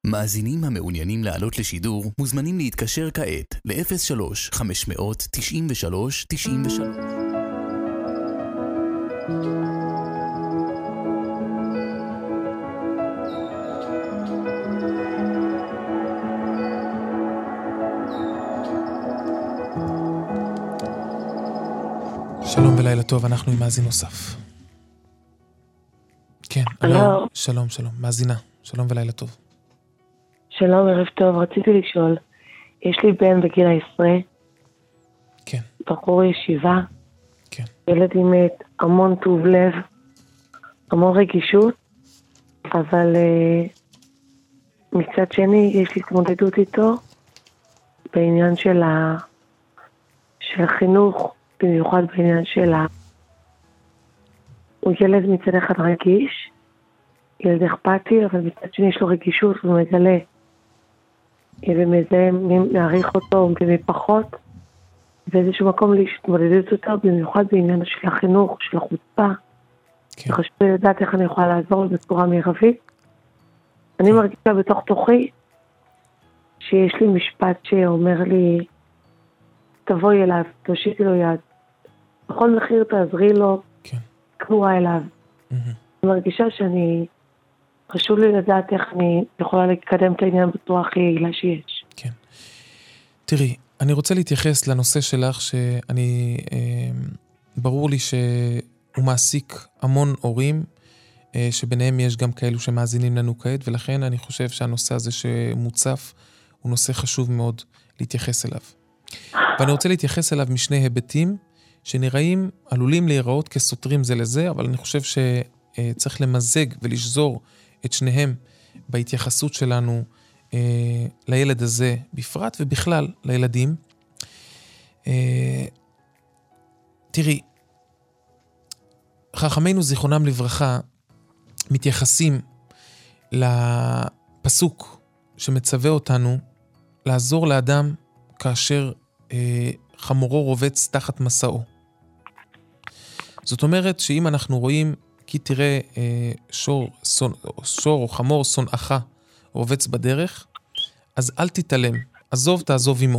מאזינים המעוניינים לעלות לשידור מוזמנים להתקשר כעת ל-03-593-93-93. שלום ולילה טוב, אנחנו עם מאזין נוסף. כן, הלו. שלום, מאזינה, שלום ולילה טוב. שלום, ערב טוב, רציתי לשאול, יש לי בן בגיל 10, כן. בחור ישיבה, כן. ילד עם המון טוב לב, המון רגישות, אבל מצד שני יש לי התמודדות איתו בעניין של החינוך, במיוחד בעניין הוא ילד מצד אחד רגיש, ילד אכפתי, אבל מצד שני יש לו רגישות, הוא מגלה, ומזה מעריך אותו ומפחות, ואיזשהו מקום להתמודדות אותו, במיוחד בעניין של החינוך, של החוצפה. כן. חשוב לדעת איך אני יכולה לעזור בצורה מרבית. אני מרגישה בתוך תוכי, שיש לי משפט שאומר לי, תבואי אליו, תושיטי לו יד. בכל מחיר תעזרי לו, כן. כנועה אליו. אני מרגישה חשוב לי לדעת איך אני יכולה לקדם את העניין בצורה הכי יעילה שיש. כן. תראי, אני רוצה להתייחס לנושא שלך ברור לי שהוא מעסיק המון הורים, שביניהם יש גם כאלו שמאזינים לנו כעת, ולכן אני חושב שהנושא הזה שמוצף הוא נושא חשוב מאוד להתייחס אליו. ואני רוצה להתייחס אליו משני היבטים, עלולים להיראות כסותרים זה לזה, אבל אני חושב שצריך למזג ולשזור את שניהם בהתייחסות שלנו לילד הזה בפרט, ובכלל לילדים. תראי, חכמינו זיכרונם לברכה מתייחסים לפסוק שמצווה אותנו לעזור לאדם כאשר חמורו רובץ תחת מסעו. זאת אומרת שאם אנחנו רואים כי תראה שור או חמור שונאך רובץ בדרך, אז אל תתעלם, תעזוב עמו.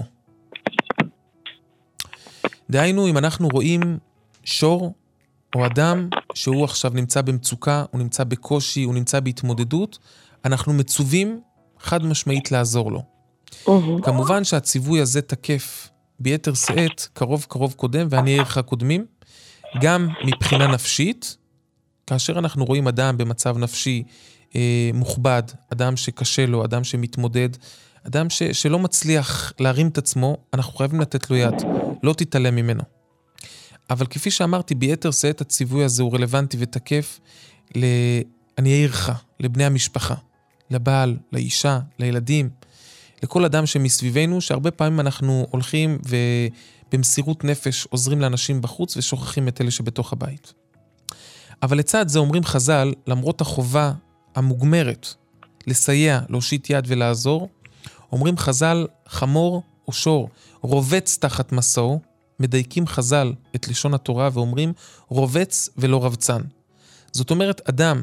דהיינו, אם אנחנו רואים שור או אדם שהוא עכשיו נמצא במצוקה, הוא נמצא בקושי, הוא נמצא בהתמודדות, אנחנו מצווים חד משמעית לעזור לו. כמובן שהציווי הזה תקף ביתר שאת, קרוב קודם, ואני ערך קודמים, גם מבחינה נפשית, כאשר אנחנו רואים אדם במצב נפשי מוכבד, אדם שקשה לו, אדם שמתמודד, אדם שלא מצליח להרים את עצמו, אנחנו חייבים לתת לו יד, לא תתעלם ממנו. אבל כפי שאמרתי, ביתר שאת הציווי הזה הוא רלוונטי ותקף אני אעירך, לבני המשפחה, לבעל, לאישה, לילדים, לכל אדם שמסביבנו, שהרבה פעמים אנחנו הולכים ובמסירות נפש עוזרים לאנשים בחוץ ושוכחים את אלה שבתוך הבית. אבל לצד זה אומרים חז"ל, למרות החובה המוגמרת לסייע, להושיט יד ולעזור, אומרים חז"ל, חמור או שור רובץ תחת מסעו, מדייקים חז"ל את לשון התורה ואומרים רובץ ולא רבצן. זאת אומרת אדם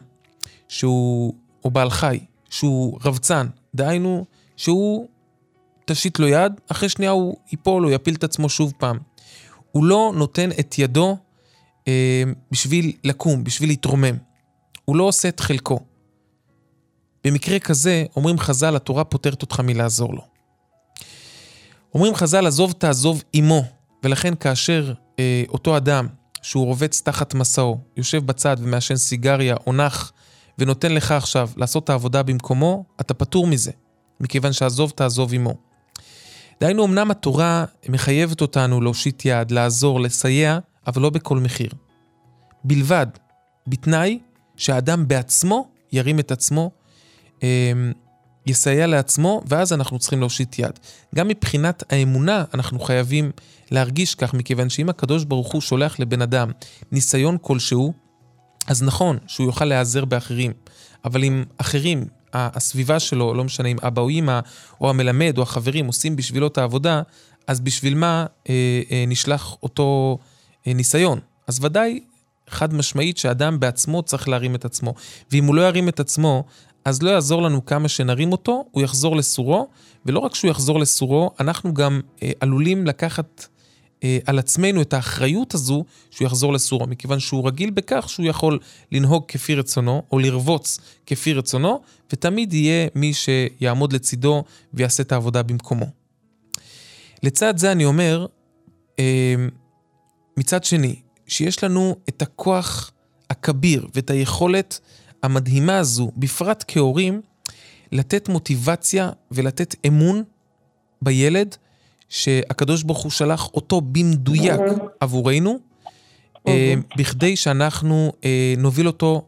או בעל חי שהוא רבצן, דהיינו שהוא תשיט לו יד, אחרי שנייה הוא ייפול או יפיל את עצמו שוב פעם. הוא לא נותן את ידו בשביל לקום, בשביל להתרומם. הוא לא עושה את חלקו. במקרה כזה, אומרים חז"ל, התורה פותרת אותך מלעזור לו. אומרים חז"ל, תעזוב עמו, ולכן כאשר אותו אדם שהוא רובץ תחת מסעו, יושב בצד ומעשן סיגריה, או נח, ונותן לך עכשיו לעשות את העבודה במקומו, אתה פטור מזה, מכיוון תעזוב עמו. דהיינו, אמנם התורה מחייבת אותנו להושיט יד, לעזור, לסייע, אבל לא בכל מחיר. בלבד, בתנאי שהאדם בעצמו ירים את עצמו, יסייע לעצמו, ואז אנחנו צריכים להושיט יד. גם מבחינת האמונה אנחנו חייבים להרגיש כך, מכיוון שאם הקדוש ברוך הוא שולח לבן אדם ניסיון כלשהו, אז נכון שהוא יוכל להיעזר באחרים, אבל אם אחרים, הסביבה שלו, לא משנה אם אבא או אמא, או המלמד או החברים עושים בשבילו את העבודה, אז בשביל מה נשלח אותו ניסיון? אז ודאי חד משמעית שאדם בעצמו צריך להרים את עצמו, ואם הוא לא ירים את עצמו, אז לא יעזור לנו כמה שנרים אותו, הוא יחזור לסורו, ולא רק שהוא יחזור לסורו, אנחנו גם עלולים לקחת על עצמנו את האחריות הזו שהוא יחזור לסורו, מכיוון שהוא רגיל בכך שהוא יכול לנהוג כפי רצונו, או לרבוץ כפי רצונו, ותמיד יהיה מי שיעמוד לצידו ויעשה את העבודה במקומו. לצד זה אני אומר, מצד שני, שיש לנו את הכוח הכביר ואת היכולת המדהימה הזו, בפרט כהורים, לתת מוטיבציה ולתת אמון בילד, שהקדוש ברוך הוא שלח אותו במדויק עבורנו, בכדי שאנחנו נוביל אותו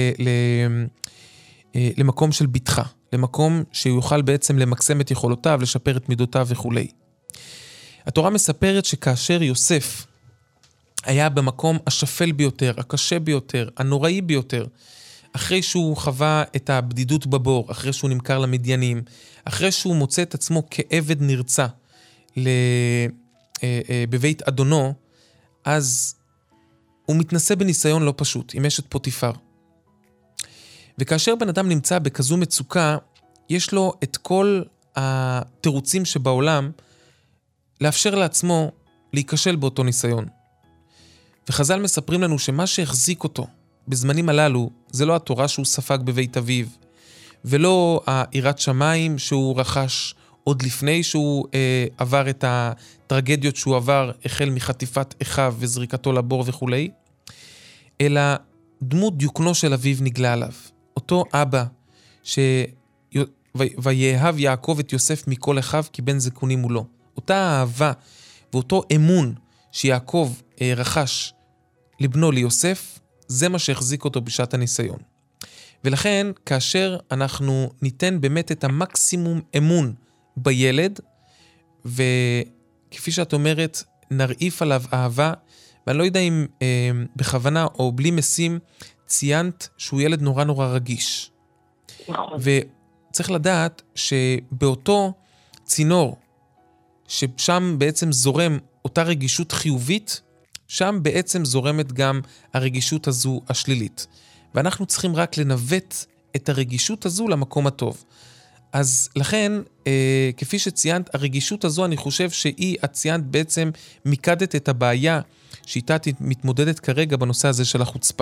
למקום של ביטחה, למקום שהוא יוכל בעצם למקסם את יכולותיו, לשפר את מידותיו וכו'. התורה מספרת שכאשר יוסף היה במקום השפל ביותר, הקשה ביותר, הנוראי ביותר, אחרי שהוא חווה את הבדידות בבור, אחרי שהוא נמכר למדיינים, אחרי שהוא מוצא את עצמו כעבד נרצע בבית אדונו, אז הוא מתנסה בניסיון לא פשוט, עם אשת פוטיפר. וכאשר בן אדם נמצא בכזו מצוקה, יש לו את כל התירוצים שבעולם, לאפשר לעצמו להיכשל באותו ניסיון. וחז"ל מספרים לנו שמה שהחזיק אותו בזמנים הללו, זה לא התורה שהוא ספג בבית אביו, ולא היראת שמיים שהוא רכש עוד לפני שהוא עבר את הטרגדיות שהוא עבר, החל מחטיפת אחיו וזריקתו לבור וכו', אלא דמות דיוקנו של אביו נגלה עליו. אותו אבא ויאהב יעקב את יוסף מכל אחיו כי בן זקונים הוא לו. אותה אהבה ואותו אמון שיעקב רכש לבנו ליוסף, זה מה שהחזיק אותו בשעת הניסיון. ולכן, כאשר אנחנו ניתן באמת את המקסימום אמון בילד, וכפי שאת אומרת, נרעיף עליו אהבה, ואני לא יודע אם בכוונה או בלי משים, ציינת שהוא ילד נורא נורא רגיש. נכון. וצריך לדעת שבאותו צינור, ששם בעצם זורם אותה רגישות חיובית, שם בעצם זורמת גם הרגישות הזו השלילית. ואנחנו צריכים רק לנווט את הרגישות הזו למקום הטוב. אז לכן, כפי שציינת, הרגישות הזו, אני חושב שהיא, את ציינת בעצם מיקדת את הבעיה שאיתה מתמודדת כרגע בנושא הזה של החוצפה.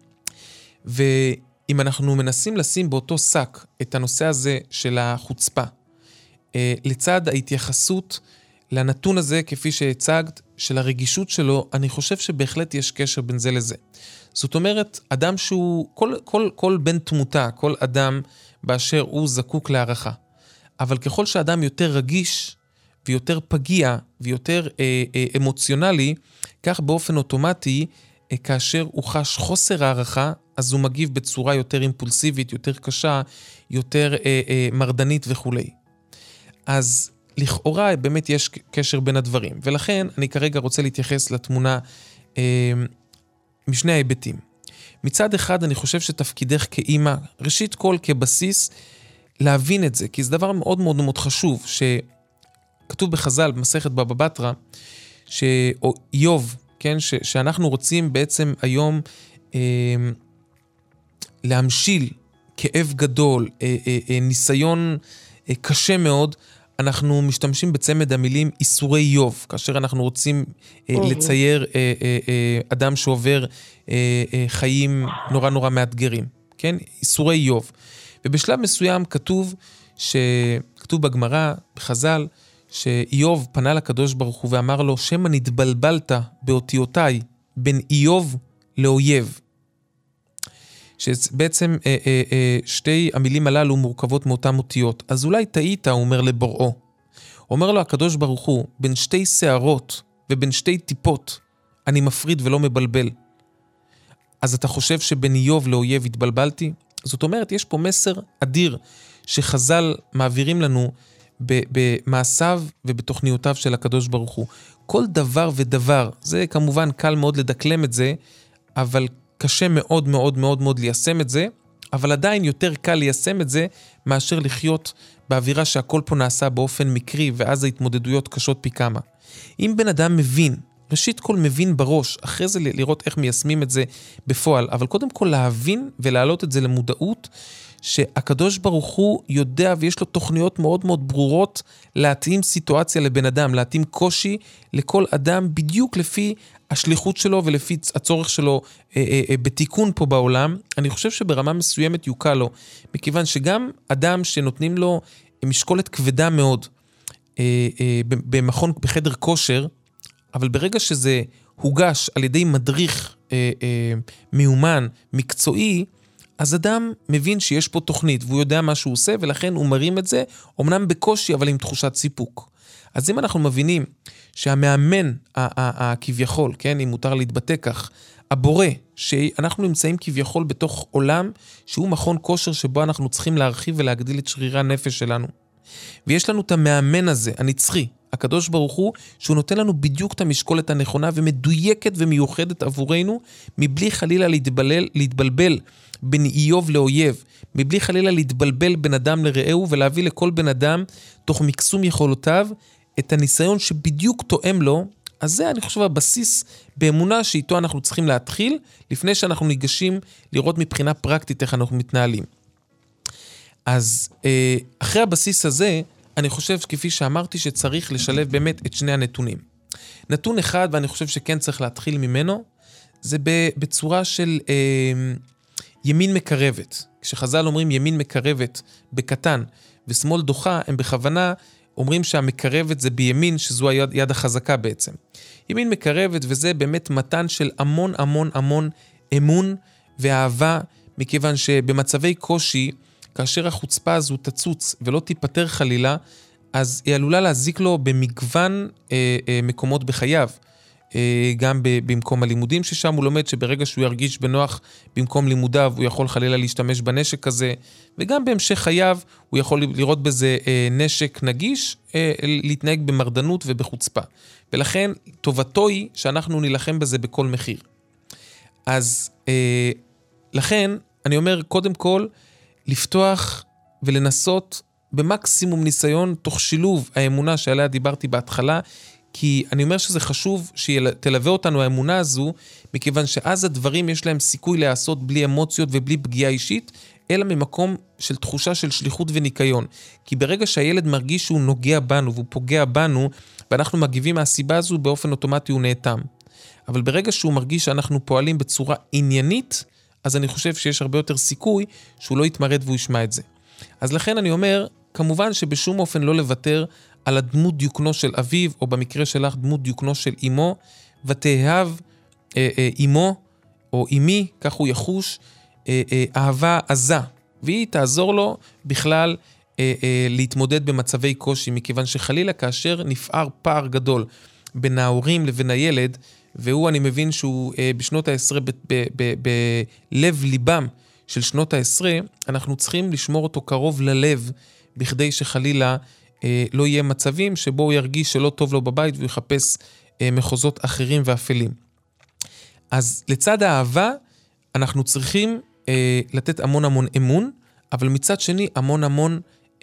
ואם אנחנו מנסים לשים באותו שק את הנושא הזה של החוצפה, לצד ההתייחסות לנתון הזה, כפי שהצגת, של הרגישות שלו, אני חושב שבהחלט יש קשר בין זה לזה. זאת אומרת, אדם שהוא, כל בן תמותה, כל אדם באשר הוא זקוק להערכה. אבל ככל שאדם יותר רגיש ויותר פגיע ויותר אמוציונלי, כך באופן אוטומטי, כאשר הוא חש חוסר הערכה, אז הוא מגיב בצורה יותר אימפולסיבית, יותר קשה, יותר מרדנית וכו'. אז לכאורה באמת יש קשר בין הדברים, ולכן אני כרגע רוצה להתייחס לתמונה משני ההיבטים. מצד אחד אני חושב שתפקידך כאימא, ראשית כל כבסיס, להבין את זה, כי זה דבר מאוד מאוד מאוד חשוב, שכתוב בחז"ל, במסכת בבא בתרא, שאיוב, כן, שאנחנו רוצים בעצם היום להמשיל כאב גדול, ניסיון קשה מאוד, אנחנו משתמשים בצמד המילים איסורי איוב, כאשר אנחנו רוצים לצייר אדם שעובר חיים נורא נורא מאתגרים, כן? איסורי איוב. ובשלב מסוים כתוב בגמרא, בחז"ל, שאיוב פנה לקדוש ברוך הוא ואמר לו, שמא נתבלבלת באותיותיי בין איוב לאויב. שבעצם שתי המילים הללו מורכבות מאותן אותיות. אז אולי טעית, הוא אומר לבוראו. אומר לו הקדוש ברוך הוא, בין שתי שערות ובין שתי טיפות, אני מפריד ולא מבלבל. אז אתה חושב שבין איוב לאויב התבלבלתי? זאת אומרת, יש פה מסר אדיר שחז"ל מעבירים לנו במעשיו ובתוכניותיו של הקדוש ברוך הוא. כל דבר ודבר, זה כמובן קל מאוד לדקלם את זה, אבל קשה מאוד מאוד מאוד מאוד ליישם את זה, אבל עדיין יותר קל ליישם את זה, מאשר לחיות באווירה שהכל פה נעשה באופן מקרי, ואז ההתמודדויות קשות פי כמה. אם בן אדם מבין, ראשית כל מבין בראש, אחרי זה לראות איך מיישמים את זה בפועל, אבל קודם כל להבין ולהעלות את זה למודעות, שהקדוש ברוך הוא יודע ויש לו תוכניות מאוד מאוד ברורות להתאים סיטואציה לבן אדם, להתאים קושי לכל אדם בדיוק לפי השליחות שלו ולפי הצורך שלו בתיקון פה בעולם. אני חושב שברמה מסוימת יוקל לו, מכיוון שגם אדם שנותנים לו משקולת כבדה מאוד במכון, בחדר כושר, אבל ברגע שזה הוגש על ידי מדריך מיומן, מקצועי, אז אדם מבין שיש פה תוכנית, והוא יודע מה שהוא עושה, ולכן הוא מרים את זה, אמנם בקושי, אבל עם תחושת סיפוק. אז אם אנחנו מבינים שהמאמן הכביכול, כן, אם מותר להתבטא כך, הבורא, שאנחנו נמצאים כביכול בתוך עולם, שהוא מכון כושר שבו אנחנו צריכים להרחיב ולהגדיל את שרירי הנפש שלנו. ויש לנו את המאמן הזה, הנצחי, הקדוש ברוך הוא, שהוא נותן לנו בדיוק את המשקולת הנכונה ומדויקת ומיוחדת עבורנו, מבלי חלילה להתבלבל בין איוב לאויב, מבלי חלילה להתבלבל בין אדם לרעהו, ולהביא לכל בן אדם, תוך מקסום יכולותיו, את הניסיון שבדיוק תואם לו. אז זה, אני חושב, הבסיס באמונה שאיתו אנחנו צריכים להתחיל, לפני שאנחנו ניגשים לראות מבחינה פרקטית איך אנחנו מתנהלים. אז אחרי הבסיס הזה, אני חושב, כפי שאמרתי, שצריך לשלב באמת את שני הנתונים. נתון אחד, ואני חושב שכן צריך להתחיל ממנו, זה בצורה של ימין מקרבת. כשחז"ל אומרים ימין מקרבת בקטן ושמאל דוחה, הם בכוונה אומרים שהמקרבת זה בימין, שזו היד החזקה בעצם. ימין מקרבת, וזה באמת מתן של המון המון המון אמון ואהבה, מכיוון שבמצבי קושי, כאשר החוצפה הזו תצוץ ולא תיפטר חלילה, אז היא עלולה להזיק לו במגוון מקומות בחייו. גם במקום הלימודים ששם הוא לומד, שברגע שהוא ירגיש בנוח במקום לימודיו, הוא יכול חלילה להשתמש בנשק הזה, וגם בהמשך חייו הוא יכול לראות בזה נשק נגיש, להתנהג במרדנות ובחוצפה. ולכן טובתו היא שאנחנו נילחם בזה בכל מחיר. אז לכן אני אומר קודם כל, לפתוח ולנסות במקסימום ניסיון, תוך שילוב האמונה שעליה דיברתי בהתחלה, כי אני אומר שזה חשוב שתלווה אותנו האמונה הזו, מכיוון שאז הדברים יש להם סיכוי לעשות בלי אמוציות ובלי פגיעה אישית, אלא ממקום של תחושה של שליחות וניקיון. כי ברגע שהילד מרגיש שהוא נוגע בנו והוא פוגע בנו, ואנחנו מגיבים מהסיבה הזו, באופן אוטומטי הוא נאטם. אבל ברגע שהוא מרגיש שאנחנו פועלים בצורה עניינית, אז אני חושב שיש הרבה יותר סיכוי שהוא לא יתמרד והוא ישמע את זה. אז לכן אני אומר, כמובן שבשום אופן לא לוותר על הדמות דיוקנו של אביו, או במקרה שלך דמות דיוקנו של אמו, ותאהב אמו או אמי, כך הוא יחוש, אהבה עזה, והיא תעזור לו בכלל להתמודד במצבי קושי, מכיוון שחלילה כאשר נפער פער גדול בין ההורים לבין הילד, והוא אני מבין שהוא בשנות ה-10 בלב ליבם של שנות ה-10, אנחנו צריכים לשמור אותו קרוב ללב, בכדי שחלילה לא יהיה מצבים שבו הוא ירגיש שלא טוב לו בבית, והוא יחפש מחוזות אחרים ואפלים. אז לצד האהבה, אנחנו צריכים לתת המון המון אמון, אבל מצד שני המון המון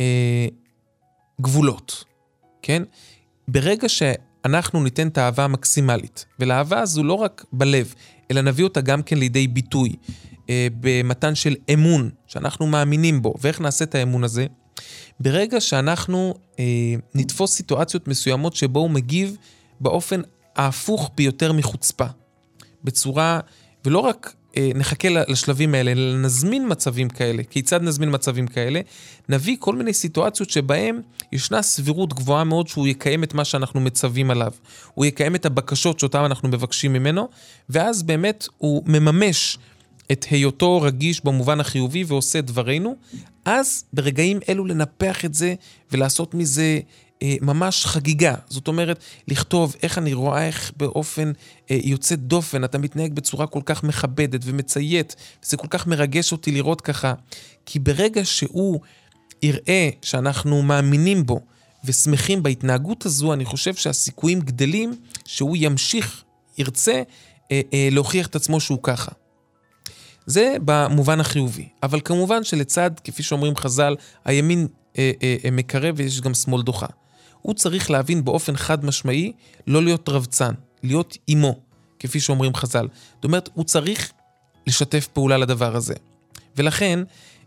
גבולות. כן? ברגע שאנחנו ניתן את האהבה המקסימלית, ולאהבה הזו לא רק בלב, אלא נביא אותה גם כן לידי ביטוי, במתן של אמון, שאנחנו מאמינים בו, ואיך נעשה את האמון הזה? ברגע שאנחנו נתפוס סיטואציות מסוימות שבו הוא מגיב באופן ההפוך ביותר מחוצפה, בצורה, ולא רק נחכה לשלבים האלה, אלא נזמין מצבים כאלה. כיצד נזמין מצבים כאלה? נביא כל מיני סיטואציות שבהם ישנה סבירות גבוהה מאוד שהוא יקיים את מה שאנחנו מצווים עליו. הוא יקיים את הבקשות שאותן אנחנו מבקשים ממנו, ואז באמת הוא מממש את היותו רגיש במובן החיובי ועושה דברינו. אז ברגעים אלו לנפח את זה ולעשות מזה ממש חגיגה. זאת אומרת, לכתוב איך אני רואה, איך באופן יוצא דופן, אתה מתנהג בצורה כל כך מכבדת ומציית, וזה כל כך מרגש אותי לראות ככה, כי ברגע שהוא יראה שאנחנו מאמינים בו ושמחים בהתנהגות הזו, אני חושב שהסיכויים גדלים שהוא ימשיך, ירצה להוכיח את עצמו שהוא ככה. זה במובן החיובי. אבל כמובן שלצד, כפי שאומרים חז"ל, הימין מקרב ויש גם שמאל דוחה. הוא צריך להבין באופן חד משמעי, לא להיות רבצן, להיות אימו, כפי שאומרים חז"ל. זאת אומרת, הוא צריך לשתף פעולה לדבר הזה. ולכן,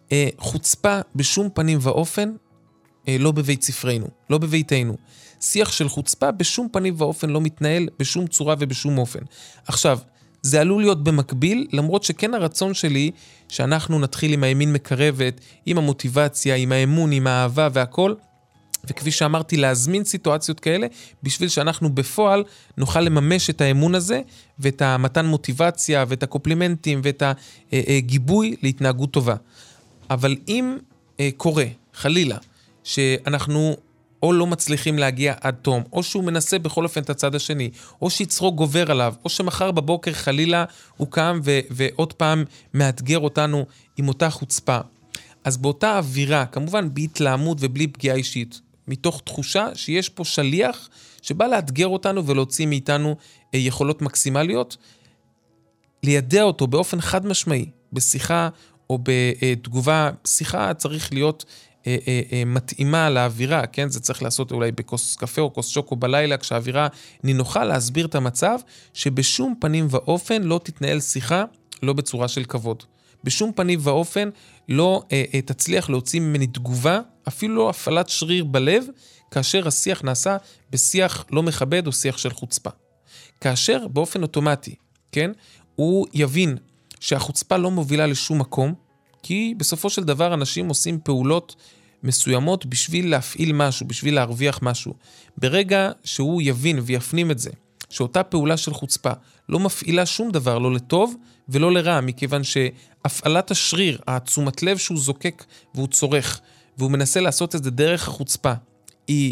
חוצפה בשום פנים ואופן, לא בבית ספרנו, לא בביתנו. שיח של חוצפה בשום פנים ואופן לא מתנהל בשום צורה ובשום אופן. עכשיו, זה עלול להיות במקביל, למרות שכן הרצון שלי שאנחנו נתחיל עם הימין מקרבת, עם המוטיבציה, עם האמון, עם האהבה והכל, וכפי שאמרתי, להזמין סיטואציות כאלה, בשביל שאנחנו בפועל נוכל לממש את האמון הזה, ואת המתן מוטיבציה, ואת הקופלימנטים, ואת הגיבוי להתנהגות טובה. אבל אם קורה, חלילה, שאנחנו או לא מצליחים להגיע עד תום, או שהוא מנסה בכל אופן את הצד השני, או שיצרו גובר עליו, או שמחר בבוקר חלילה הוא קם ועוד פעם מאתגר אותנו עם אותה חוצפה. אז באותה אווירה, כמובן בהתלהמות ובלי פגיעה אישית, מתוך תחושה שיש פה שליח שבא לאתגר אותנו ולהוציא מאיתנו יכולות מקסימליות, לידע אותו באופן חד משמעי, בשיחה או בתגובה, שיחה צריך להיות מתאימה לאווירה, כן? זה צריך לעשות אולי בכוס קפה או כוס שוקו בלילה, כשהאווירה נינוחה, להסביר את המצב, שבשום פנים ואופן לא תתנהל שיחה, לא בצורה של כבוד. בשום פנים ואופן לא תצליח להוציא ממני תגובה, אפילו לא הפעלת שריר בלב, כאשר השיח נעשה בשיח לא מכבד או שיח של חוצפה. כאשר באופן אוטומטי, כן? הוא יבין שהחוצפה לא מובילה לשום מקום, כי בסופו של דבר אנשים עושים פעולות מסוימות בשביל להפעיל משהו, בשביל להרוויח משהו. ברגע שהוא יבין ויפנים את זה, שאותה פעולה של חוצפה לא מפעילה שום דבר, לא לטוב ולא לרע, מכיוון שהפעלת השריר, התשומת לב שהוא זוקק והוא צורך, והוא מנסה לעשות את זה דרך החוצפה, היא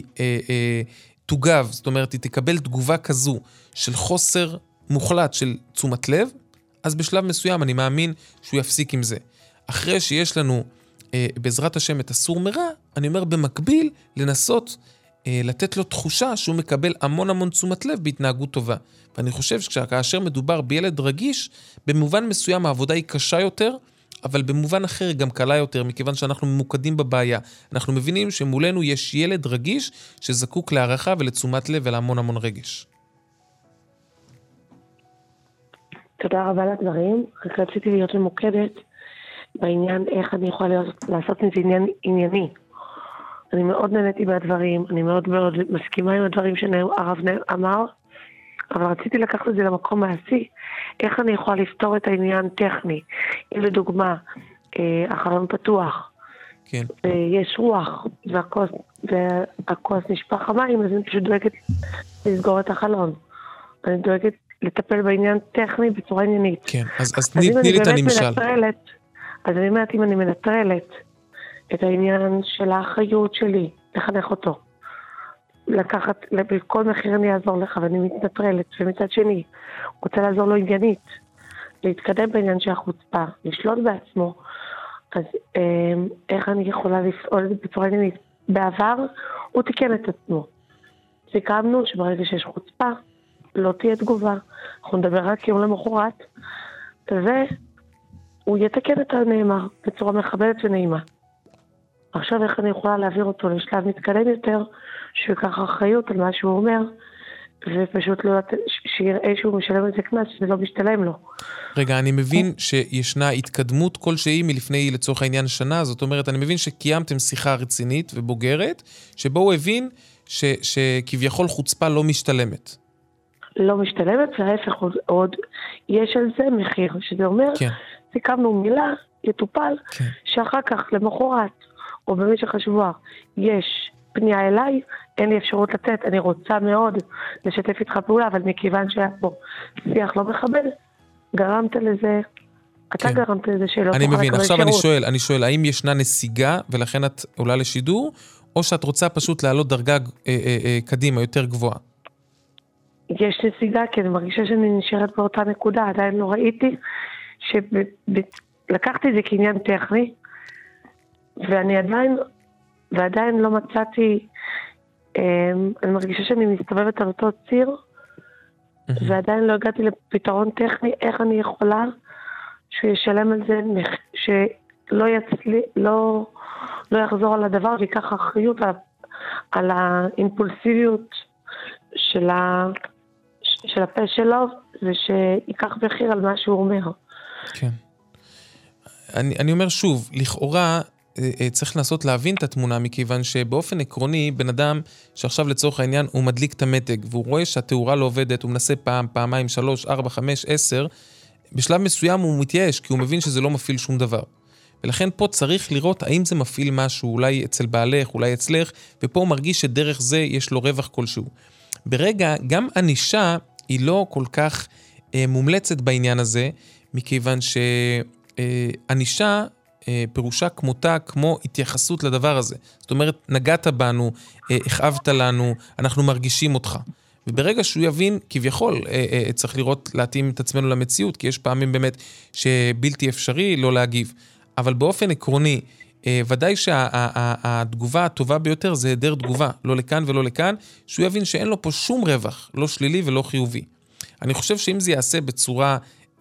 תוגב, זאת אומרת, היא תקבל תגובה כזו של חוסר מוחלט של תשומת לב, אז בשלב מסוים אני מאמין שהוא יפסיק עם זה. אחרי שיש לנו בעזרת השם את הסור מרע, אני אומר במקביל לנסות לתת לו תחושה שהוא מקבל המון המון תשומת לב בהתנהגות טובה. ואני חושב שכאשר מדובר בילד רגיש, במובן מסוים העבודה היא קשה יותר, אבל במובן אחר גם קלה יותר, מכיוון שאנחנו ממוקדים בבעיה. אנחנו מבינים שמולנו יש ילד רגיש שזקוק להערכה ולתשומת לב ולהמון המון רגש. תודה רבה לדברים. רק רציתי להיות ממוקדת בעניין איך אני יכולה לעשות את זה ענייני. אני מאוד נהניתי מהדברים, אני מאוד מאוד מסכימה עם הדברים שהרב אמר, אבל רציתי לקחת את זה למקום מעשי. איך אני יכולה לפתור את העניין טכני? אם לדוגמה, החלון פתוח, כן. ויש רוח, והכוס נשפך המים, אז אני פשוט דואגת לסגור את החלון. אני דואגת לטפל בעניין טכני בצורה עניינית. כן, אז תני לי את הנמשל. אז אני אומרת, אם אני מנטרלת את העניין של האחריות שלי, לחנך אותו, לקחת, בכל מחיר אני אעזור לך, ואני מתנטרלת, ומצד שני, רוצה לעזור לו עניינית, להתקדם בעניין של החוצפה, לשלוט בעצמו, אז איך אני יכולה לפעול בצורה עניינית? בעבר, הוא תיקן את עצמו. סיכמנו שברגע שיש חוצפה, לא תהיה תגובה, אנחנו נדבר רק יום למחרת, והוא יתקן את הנאמר בצורה מכבדת ונעימה. עכשיו איך אני יכולה להעביר אותו לשלב מתקדם יותר, שהוא ייקח אחריות על מה שהוא אומר, ופשוט לא שיראה שהוא משלם את זה קנס, שזה לא משתלם לו. רגע, אני מבין שישנה התקדמות כלשהי מלפני לצורך העניין שנה, זאת אומרת, אני מבין שקיימתם שיחה רצינית ובוגרת, שבו הוא הבין שכביכול חוצפה לא משתלמת. לא משתלמת, וההפך עוד יש על זה מחיר, שזה אומר, כן. סיכמנו מילה, יטופל, כן. שאחר כך למחרת, או במשך השבוע, יש פנייה אליי, אין לי אפשרות לתת, אני רוצה מאוד לשתף איתך פעולה, אבל מכיוון שהיה פה שיח לא מכבד, גרמת לזה, אתה גרמת לזה שלא תוכל לקבל שירות. אני מבין, עכשיו אני שואל, האם ישנה נסיגה, ולכן את עולה לשידור, או שאת רוצה פשוט לעלות דרגה קדימה, יותר גבוהה? יש נסיגה, כי אני מרגישה שאני נשארת באותה נקודה, עדיין לא ראיתי, לקחתי את זה כעניין טכני, ואני עדיין לא מצאתי, אני מרגישה שאני מסתובבת על אותו ציר, ועדיין לא הגעתי לפתרון טכני, איך אני יכולה שהוא ישלם על זה, שלא לא יחזור על הדבר, ויקח אחריות על האימפולסיביות של הפה שלו, ושיקח מחיר על מה שהוא אומר. כן. אני אומר שוב, לכאורה צריך לנסות להבין את התמונה, מכיוון שבאופן עקרוני, בן אדם שעכשיו לצורך העניין הוא מדליק את המתג, והוא רואה שהתאורה לא עובדת, הוא מנסה פעם, פעמיים, 3, 4, 5, 10, בשלב מסוים הוא מתייאש, כי הוא מבין שזה לא מפעיל שום דבר. ולכן פה צריך לראות האם זה מפעיל משהו, אולי אצל בעלך, אולי אצלך, ופה הוא מרגיש שדרך זה יש לו רווח כלשהו. ברגע, גם ענישה היא לא כל כך מומלצת בעניין הזה, מכיוון שענישה פירושה כמותה, כמו התייחסות לדבר הזה. זאת אומרת, נגעת בנו, הכאבת לנו, אנחנו מרגישים אותך. וברגע שהוא יבין, כביכול, צריך לראות, להתאים את עצמנו למציאות, כי יש פעמים באמת שבלתי אפשרי לא להגיב. אבל באופן עקרוני, ודאי שהתגובה הטובה ביותר זה היעדר תגובה, לא לכאן ולא לכאן, שהוא יבין שאין לו פה שום רווח, לא שלילי ולא חיובי. אני חושב שאם זה יעשה בצורה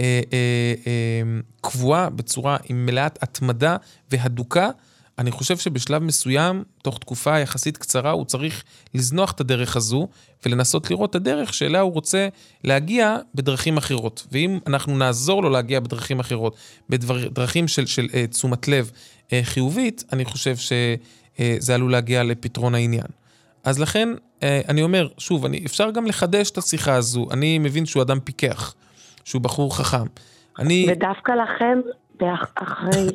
קבועה, בצורה עם מלאת התמדה והדוקה, אני חושב שבשלב מסוים, תוך תקופה יחסית קצרה, הוא צריך לזנוח את הדרך הזו, ולנסות לראות את הדרך שאליה הוא רוצה להגיע בדרכים אחרות. ואם אנחנו נעזור לו להגיע בדרכים אחרות, בדרכים של תשומת לב חיובית, אני חושב שזה עלול להגיע לפתרון העניין. אז לכן, אני אומר, שוב, אפשר גם לחדש את השיחה הזו. אני מבין שהוא אדם פיקח, שהוא בחור חכם. ודווקא לכם, אחרי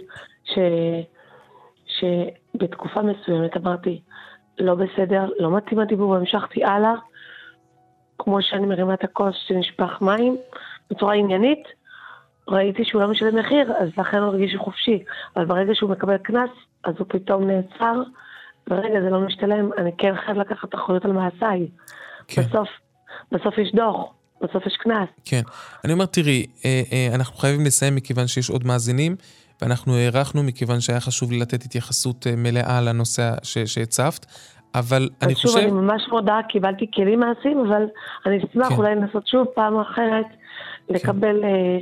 שבתקופה מסוימת אמרתי, לא בסדר, לא מתאים הדיבור, המשכתי הלאה, כמו שאני מרימה את הכוס שנשפך מים, בצורה עניינית, ראיתי שהוא לא משלם מחיר, אז לכן הוא הרגיש חופשי, אבל ברגע שהוא מקבל כנס, אז הוא פתאום נעצר, ורגע זה לא משתלם, אני כן חייב לקחת אחריות על מעשיי. כן. בסוף יש דוח, בסוף יש כנס. כן, אני אומר, תראי, אנחנו חייבים לסיים מכיוון שיש עוד מאזינים, ואנחנו הערכנו מכיוון שהיה חשוב לי לתת התייחסות מלאה לנושא שהצפת, אבל אני חושב... שוב, אני ממש מודה, קיבלתי כלים מעשיים, אבל אני אשמח אולי לנסות שוב פעם אחרת, לקבל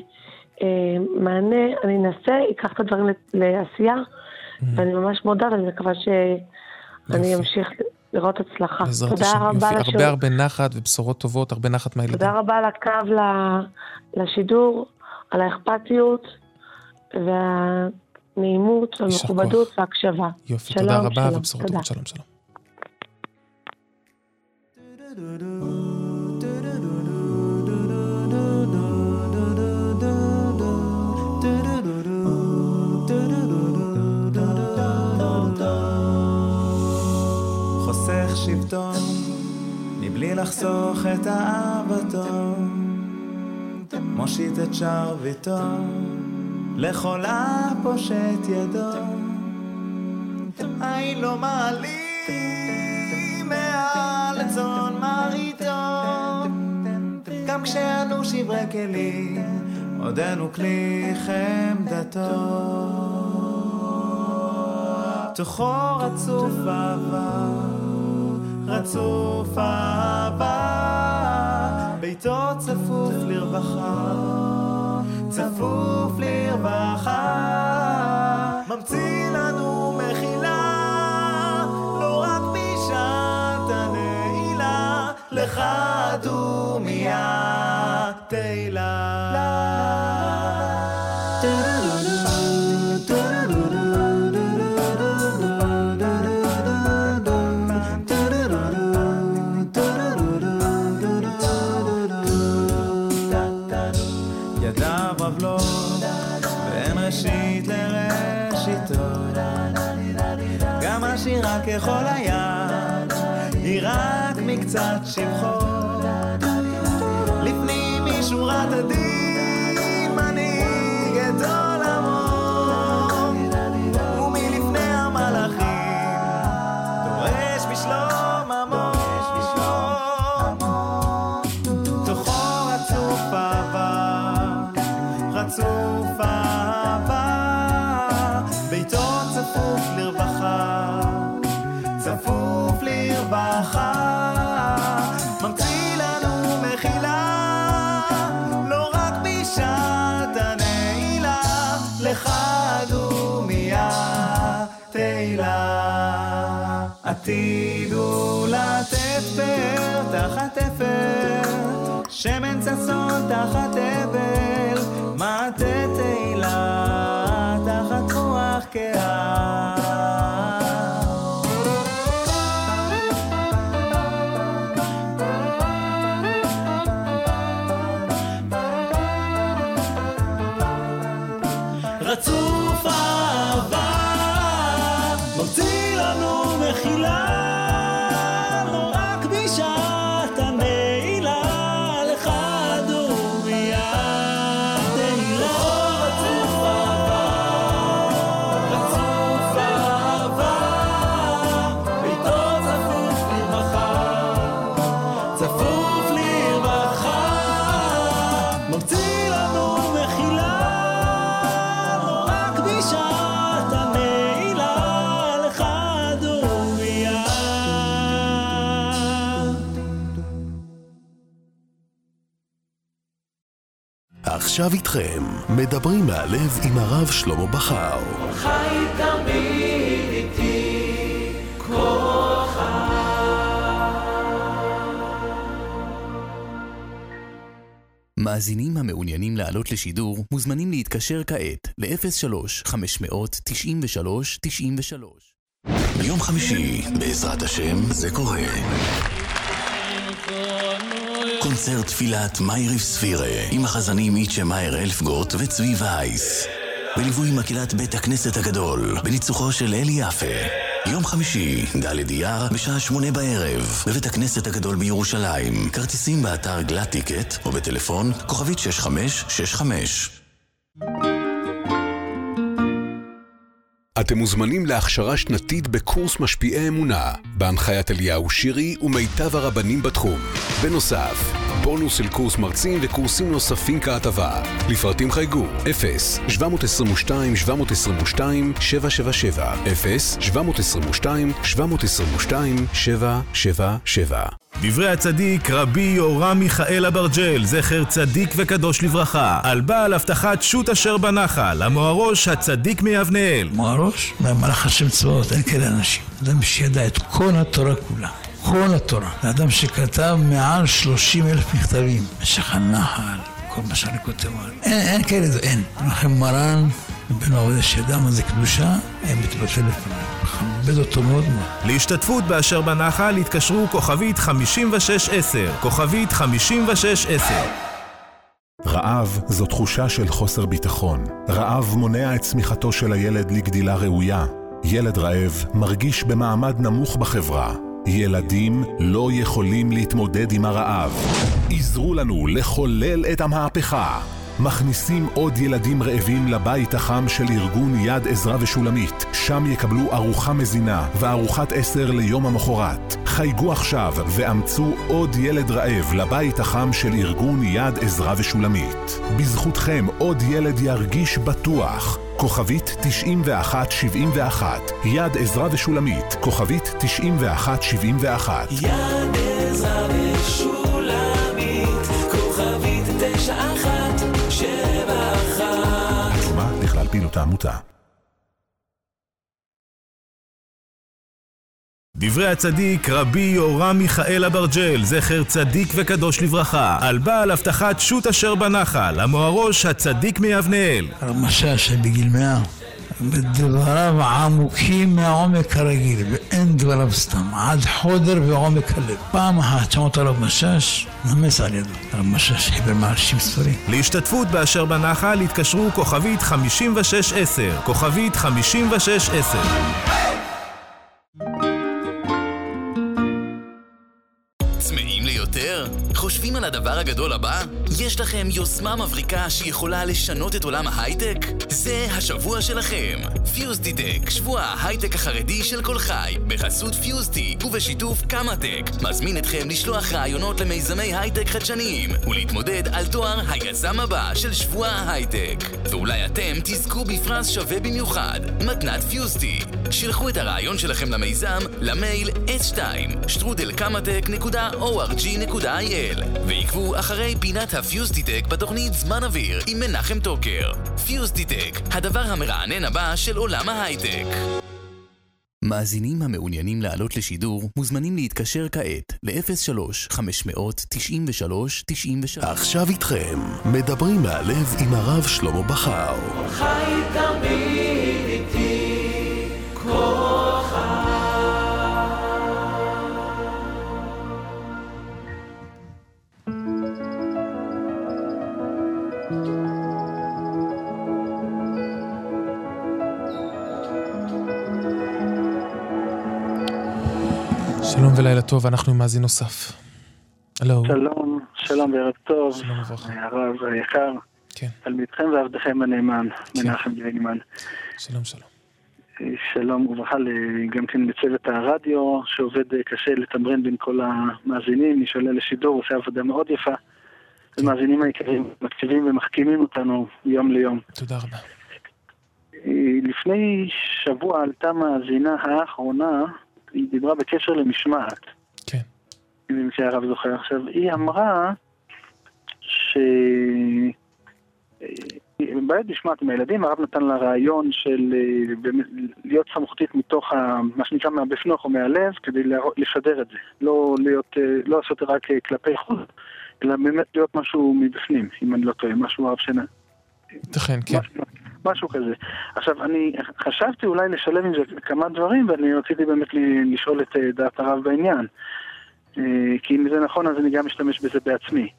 מענה, אני אנסה, אקח את הדברים לעשייה, ואני ממש מודה, ואני מקווה שאני אמשיך לראות הצלחה. תודה רבה לשוב. הרבה נחת ובשורות טובות, הרבה נחת מהילדים. תודה רבה על הקו לשידור, על האכפתיות, והנעימות, והמכובדות, וההקשבה. יופי, תודה רבה ובשורות טובות, שלום, שלום. חוסך שבטון מבלי לחסוך את האהבתו, מושיט את שרביטו לכל הפושט ידו, אין לו מעלים מעל צאן מרעיתו, גם כשאנו שברי כלים עודנו כלי חמדתו, תוכו רצוף אהבה, רצוף אהבה, ביתו צפוף לרווחה, צפוף לרווחה, ממציא לנו מחילה, לא רק בשעת הנעילה, לך דומיה תהילה. שירה ככל היד, היא רק מקצת שבחו, לפנים משורת הדין מנהיג את עולמו, ומלפני המלאכים דורש בשלום עמו, תוכו רצוף אהבה, רצוף אהבה, ביתו צפוף לרווחה, צפוף לרווחה, ממציא לנו מחילה, לא רק בשעת הנעילה, לך דומיה תהילה. עתידו לתפר תחת תפר, שמן ששון תחת אבל, מטה תהילה תחת כאב. רצוף אהבה מוציא לנו מחילה, לא רק בשעת הנעילה, לך דומיית תהילה. רצוף אהבה ביתו צפוף לרווחה, צפוף לרווחה, מוציא לנו מחילה, בשעת הנעילה, לך דומייה. עכשיו איתכם, מדברים מהלב עם הרב שלמה בכר. חי תמיד איתי כוחה. מאזינים המעוניינים לעלות לשידור מוזמנים להתקשר כעת ל-03-593-93. ביום חמישי, בעזרת השם, זה קורה. קונצרט תפילת מאיריף ספירה עם החזנים איצ'ה מאיר אלפגוט וצבי וייס, בליווי מקהלת בית הכנסת הגדול בניצוחו של אלי יפה. יום חמישי, ד' אייר, בשעה 8 בערב, בבית הכנסת הגדול בירושלים. כרטיסים באתר גלאט טיקט או בטלפון כוכבית 6565. אתם מוזמנים להכשרה שנתית בקורס משפיעי אמונה, בהנחיית אליהו שירי ומיטב הרבנים בתחום. בנוסף, בונוס של קורס מרצים וקורסים נוספים כהטבה. לפרטים חייגו 0-722-722-777 0-722-722-777. דברי הצדיק רבי יורם מיכאל אברג'ל, זכר צדיק וקדוש לברכה, על בעל הבטחת שו"ת אשר בנחל, המוהרוש הצדיק מיבנאל. מוהרוש מהמלאך השם צבאות, אין כאלה אנשים. אדם שידע את כל התורה כולה, כל התורה. אדם שכתב מעל 30,000 מכתבים משך הנחל, כל מה שאני כותב. אין כאלה, אין. לכן מרן בן עובד שידע מה זה קדושה, הם מתבטל לפניו. מכבד אותו מאוד מאוד. להשתתפות באשר בנחל התקשרו כוכבית 5610, כוכבית 5610. רעב זו תחושה של חוסר ביטחון. רעב מונע את צמיחתו של הילד לגדילה ראויה. ילד רעב מרגיש במעמד נמוך בחברה. ילדים לא יכולים להתמודד עם הרעב. עזרו לנו לחולל את המהפכה. מכניסים עוד ילדים רעבים לבית החם של ארגון יד עזרא ושולמית. שם יקבלו ארוחה מזינה וארוחת 10 ליום המחרת. חייגו עכשיו ואמצו עוד ילד רעב לבית החם של ארגון יד עזרא ושולמית. בזכותכם עוד ילד ירגיש בטוח. כוכבית 9171. יד עזרא ושולמית. כוכבית 9171. יד עזרא ושולמית, כוכבית 9171. התשובה לכלל פעילות העמותה. דברי הצדיק רבי יורם מיכאל אברג'ל, זכר צדיק וקדוש לברכה, על בעל הבטחת שו"ת אשר בנחל, המוהרוש הצדיק מיבנאל. הרמשה שבגיל 100 בדבריו עמוקים מהעומק הרגיל, ואין דבריו סתם, עד חודר ועומק הלב. פעם אחת שמעת עליו משש, נמס על ידו. הרב משש חיבר מעל 60 ספרים. להשתתפות באשר בנחל התקשרו כוכבית 5610, כוכבית 5610. צמאים ליותר? חושבים על הדבר הגדול הבא? יש לכם יוזמה מבריקה שיכולה לשנות את עולם ההייטק? זה השבוע שלכם. פיוזטיטק, שבוע ההייטק החרדי של כל חי, בחסות פיוזטי ובשיתוף קמאטק. מזמין אתכם לשלוח רעיונות למיזמי הייטק חדשניים ולהתמודד על תואר היזם הבא של שבוע ההייטק. ואולי אתם תזכו בפרס שווה במיוחד, מתנת פיוזטי. שלחו את הרעיון שלכם למיזם למייל s2.kamatech.org.il ועקבו אחרי פינת הפיוזטיטק בתוכנית זמן אוויר עם מנחם טוקר. פיוזטיטק, הדבר המרענן הבא של עולם ההייטק. מאזינים המעוניינים לעלות לשידור מוזמנים להתקשר כעת ל-03-593-93. עכשיו איתכם, מדברים מהלב עם הרב שלמה בכר. חי תמיד איתי שלום ולילה טוב, אנחנו עם מאזין נוסף. הלו. שלום, שלום וערב טוב. שלום וברכה. הרב היקר. כן. תלמידכם ועבדכם הנאמן, מנחם גרינמן. שלום, שלום. שלום וברכה גם כן לצוות הרדיו, שעובד קשה לתמרן בין כל המאזינים, נשאלה לשידור, עושה עבודה מאוד יפה. המאזינים העיקריים מקשיבים ומחכימים אותנו יום ליום. תודה רבה. לפני שבוע עלתה מאזינה האחרונה, היא דיברה בקשר למשמעת. כן. אם שהרב זוכר. עכשיו, היא אמרה בעד משמעת עם הילדים, הרב נתן לה רעיון של להיות סמכותית מתוך מה שנקרא מהבפנוך או מהלב, כדי לשדר את זה. לא לעשות רק כלפי חוץ, אלא באמת להיות משהו מבפנים, אם אני לא טועה, משהו הרב שנה. תכן, כן. משהו כזה. עכשיו, אני חשבתי אולי לשלב עם זה כמה דברים, ואני רציתי באמת לשאול את דעת הרב בעניין. כי אם זה נכון, אז אני גם משתמש בזה בעצמי.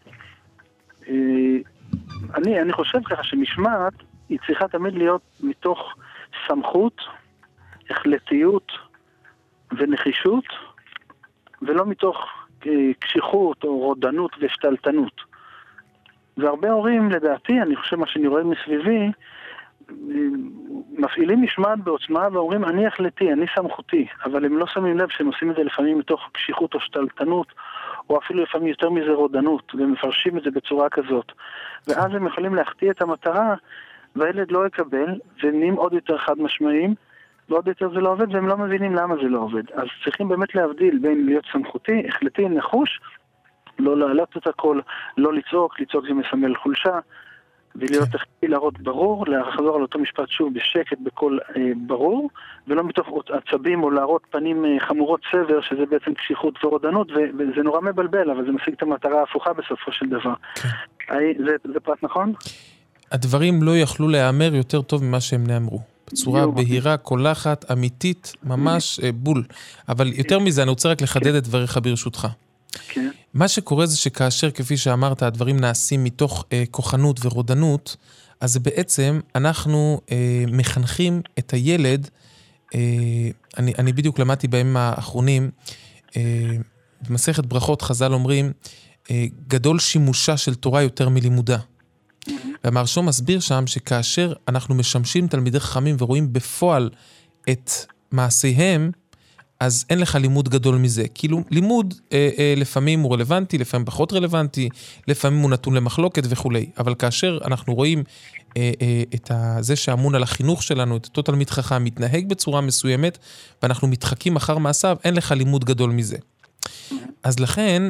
אני חושב ככה שמשמעת היא צריכה תמיד להיות מתוך סמכות, החלטיות ונחישות, ולא מתוך קשיחות או רודנות ושתלטנות. והרבה הורים, לדעתי, אני חושב מה שאני רואה מסביבי, מפעילים משמעת בעוצמה ואומרים, אני החלטי, אני סמכותי, אבל הם לא שמים לב שהם עושים את זה לפעמים מתוך קשיחות או שתלטנות, או אפילו לפעמים יותר מזה רודנות, והם מפרשים את זה בצורה כזאת. ואז הם יכולים להחטיא את המטרה, והילד לא יקבל, והם נהיים עוד יותר חד משמעיים, ועוד יותר זה לא עובד, והם לא מבינים למה זה לא עובד. אז צריכים באמת להבדיל בין להיות סמכותי, החלטי, נחוש, לא להעלות את הכל, לא לצעוק, לצעוק זה מסמל חולשה, ולהיות תחתי להראות ברור, לחזור על אותו משפט שוב בשקט בכל ברור, ולא מתוך עצבים או להראות פנים חמורות סבר, שזה בעצם קשיחות ורודנות, וזה נורא מבלבל, אבל זה משיג את המטרה ההפוכה בסופו של דבר. זה פרט נכון? הדברים לא יכלו להיאמר יותר טוב ממה שהם נאמרו. בצורה בהירה, קולחת, אמיתית, ממש בול. אבל יותר מזה, אני רוצה רק לחדד את דבריך ברשותך. כן. מה שקורה זה שכאשר, כפי שאמרת, הדברים נעשים מתוך כוחנות ורודנות, אז בעצם אנחנו מחנכים את הילד, אני בדיוק למדתי בימים האחרונים, במסכת ברכות חז"ל אומרים, גדול שימושה של תורה יותר מלימודה. והמהרש"ם מסביר שם שכאשר אנחנו משמשים תלמידי חכמים ורואים בפועל את מעשיהם, אז אין לך לימוד גדול מזה. כאילו, לימוד לפעמים הוא רלוונטי, לפעמים פחות רלוונטי, לפעמים הוא נתון למחלוקת וכו'. אבל כאשר אנחנו רואים את זה שאמון על החינוך שלנו, את אותו תלמיד חכם, מתנהג בצורה מסוימת, ואנחנו מתחקים אחר מעשיו, אין לך לימוד גדול מזה. אז לכן,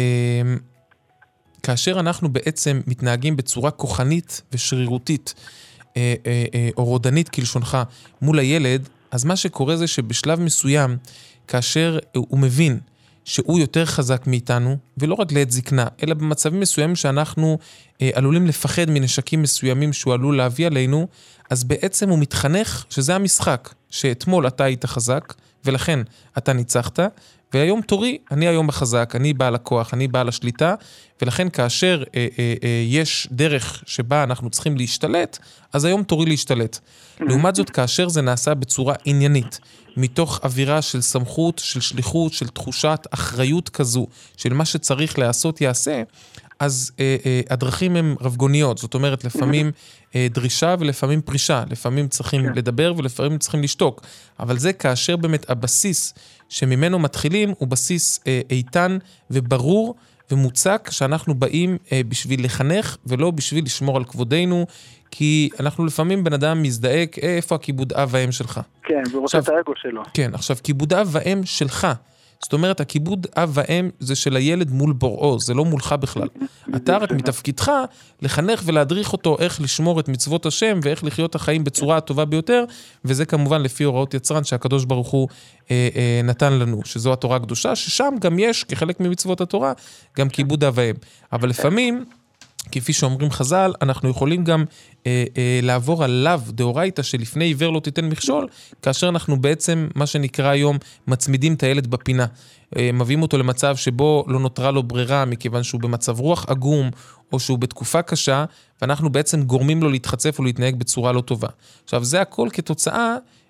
כאשר אנחנו בעצם מתנהגים בצורה כוחנית ושרירותית, או רודנית כלשונך, מול הילד, אז מה שקורה זה שבשלב מסוים, כאשר הוא מבין שהוא יותר חזק מאיתנו, ולא רק לעת זקנה, אלא במצבים מסוימים שאנחנו עלולים לפחד מנשקים מסוימים שהוא עלול להביא עלינו, אז בעצם הוא מתחנך שזה המשחק, שאתמול אתה היית חזק, ולכן אתה ניצחת, והיום תורי, אני היום החזק, אני בעל הכוח, אני בעל השליטה, ולכן כאשר יש דרך שבה אנחנו צריכים להשתלט, אז היום תורי להשתלט. לעומת זאת, כאשר זה נעשה בצורה עניינית, מתוך אווירה של סמכות, של שליחות, של תחושת אחריות כזו, של מה שצריך לעשות יעשה, אז הדרכים הן רבגוניות, זאת אומרת, לפעמים דרישה ולפעמים פרישה, לפעמים צריכים לדבר ולפעמים צריכים לשתוק, אבל זה כאשר באמת הבסיס שממנו מתחילים הוא בסיס איתן וברור ומוצק שאנחנו באים בשביל לחנך ולא בשביל לשמור על כבודנו, כי אנחנו לפעמים בן אדם מזדעק, איפה הכיבוד אב והאם שלך? כן, הוא רוצה את האגו שלו. כן, עכשיו כיבוד אב והאם שלך, זאת אומרת, הכיבוד אב ואם זה של הילד מול בוראו, זה לא מולך בכלל. אתה רק מתפקידך לחנך ולהדריך אותו איך לשמור את מצוות השם ואיך לחיות החיים בצורה הטובה ביותר, וזה כמובן לפי הוראות יצרן שהקדוש ברוך הוא נתן לנו, שזו התורה הקדושה, ששם גם יש, כחלק ממצוות התורה, גם כיבוד אב ואם. אבל לפעמים, כפי שאומרים חז"ל, אנחנו יכולים גם לעבור על לאו דאורייתא שלפני עיוור לא תיתן מכשול, כאשר אנחנו בעצם, מה שנקרא היום, מצמידים את הילד בפינה. מביאים אותו למצב שבו לא נותרה לו ברירה, מכיוון שהוא במצב רוח עגום, או שהוא בתקופה קשה, ואנחנו בעצם גורמים לו להתחצף או להתנהג בצורה לא טובה. עכשיו, זה הכל כתוצאה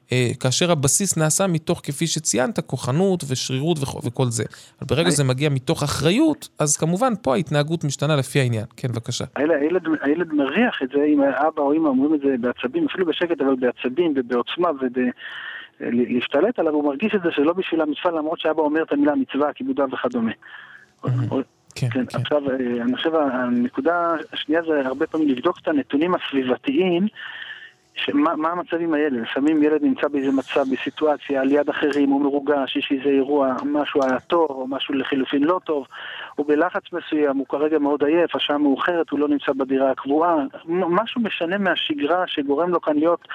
כאשר הבסיס נעשה מתוך, כפי שציינת, כוחנות ושרירות וכל זה. אבל ברגע זה מגיע מתוך אחריות, אז כמובן פה ההתנהגות משתנה לפי העניין. כן, בבקשה. הילד מריח את זה, אם אבא או אמא אומרים את זה בעצבים, אפילו בשקט, אבל בעצבים ובעוצמה להשתלט עליו, הוא מרגיש את זה שלא בשביל המצווה, למרות שאבא אומר את המילה מצווה, כיבודה וכדומה. כן. עכשיו, אני חושב, הנקודה השנייה זה הרבה פעמים לבדוק את הנתונים הסביבתיים, מה המצבים האלה? לפעמים ילד נמצא באיזה מצב, בסיטואציה, על יד אחרים, הוא מרוגש, יש איזה אירוע, משהו היה טוב, או משהו לחילופין לא טוב, הוא בלחץ מסוים, הוא כרגע מאוד עייף, השעה מאוחרת, הוא לא נמצא בדירה הקבועה, משהו משנה מהשגרה שגורם לו כאן להיות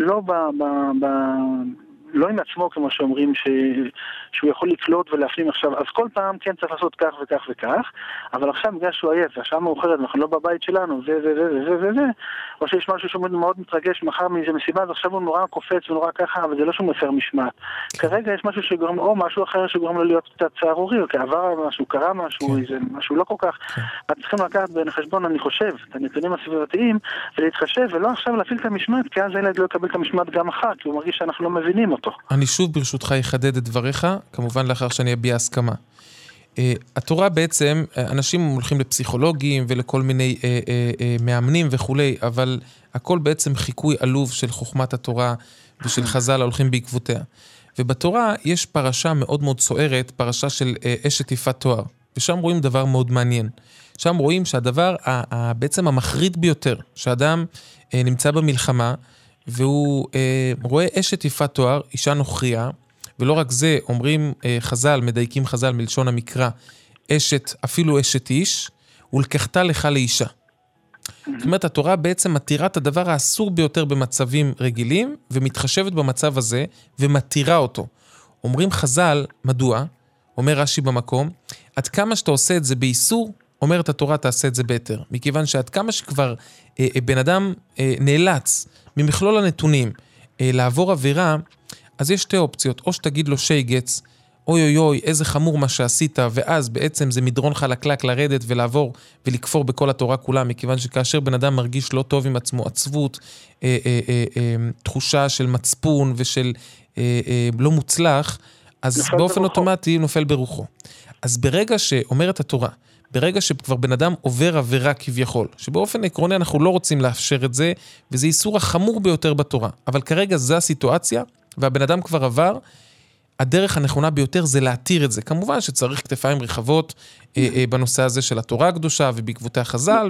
לא עם עצמו, כמו שאומרים, שהוא יכול לקלוט ולהפנים עכשיו, אז כל פעם כן צריך לעשות כך וכך וכך, אבל עכשיו בגלל שהוא עייף, והשעה מאוחרת, אנחנו לא בבית שלנו, או שיש משהו שהוא מאוד מתרגש מחר מאיזה מסיבה, אז עכשיו הוא נורא קופץ ונורא ככה, אבל זה לא שהוא מפר משמעת. כרגע יש משהו שגורם, או משהו אחר שגורם לו להיות קצת צערורי, או כעבר משהו, קרה משהו, משהו לא כל כך. אז צריכים לקחת בין החשבון, אני חושב, את הנתונים הסביבתיים, ולהתחשב, ולא עכשיו להפעיל את המשמעת, כי אז הילד לא יקבל את המשמעת גם אחר, כי הוא מרגיש שאנחנו לא מבינים אותו. אני שוב ברשותך יחדד את דבריך, כמובן לאחר שאני אביע הסכמה. התורה בעצם, אנשים הולכים לפסיכולוגים ולכל מיני מאמנים וכולי, אבל הכל בעצם חיקוי עלוב של חוכמת התורה ושל חז"ל ההולכים בעקבותיה. ובתורה יש פרשה מאוד מאוד סוערת, פרשה של אשת יפת תואר, ושם רואים דבר מאוד מעניין. שם רואים שהדבר בעצם המחריד ביותר, שאדם נמצא במלחמה, והוא רואה אשת יפת תואר, אישה נוכריה, ולא רק זה, אומרים חז"ל, מדייקים חז"ל מלשון המקרא, אשת, אפילו אשת איש, ולקחתה לך לאישה. זאת אומרת, התורה בעצם מתירה את הדבר האסור ביותר במצבים רגילים, ומתחשבת במצב הזה, ומתירה אותו. אומרים חז"ל, מדוע? אומר רש"י במקום, עד כמה שאתה עושה את זה באיסור, אומרת התורה תעשה את זה ביתר. מכיוון שעד כמה שכבר בן אדם נאלץ, ממכלול הנתונים, לעבור עבירה, אז יש שתי אופציות, או שתגיד לו שייגץ, אוי אוי אוי, איזה חמור מה שעשית, ואז בעצם זה מדרון חלקלק לרדת ולעבור ולכפור בכל התורה כולה, מכיוון שכאשר בן אדם מרגיש לא טוב עם עצמו, עצבות, תחושה של מצפון ושל לא מוצלח, אז באופן אוטומטי נופל ברוחו. אז ברגע שאומרת התורה, ברגע שכבר בן אדם עובר עבירה כביכול, שבאופן עקרוני אנחנו לא רוצים לאפשר את זה, וזה איסור החמור ביותר בתורה, אבל כרגע זו הסיטואציה, והבן אדם כבר עבר, הדרך הנכונה ביותר זה להתיר את זה. כמובן שצריך כתפיים רחבות בנושא הזה של התורה הקדושה, ובעקבותיה חז"ל,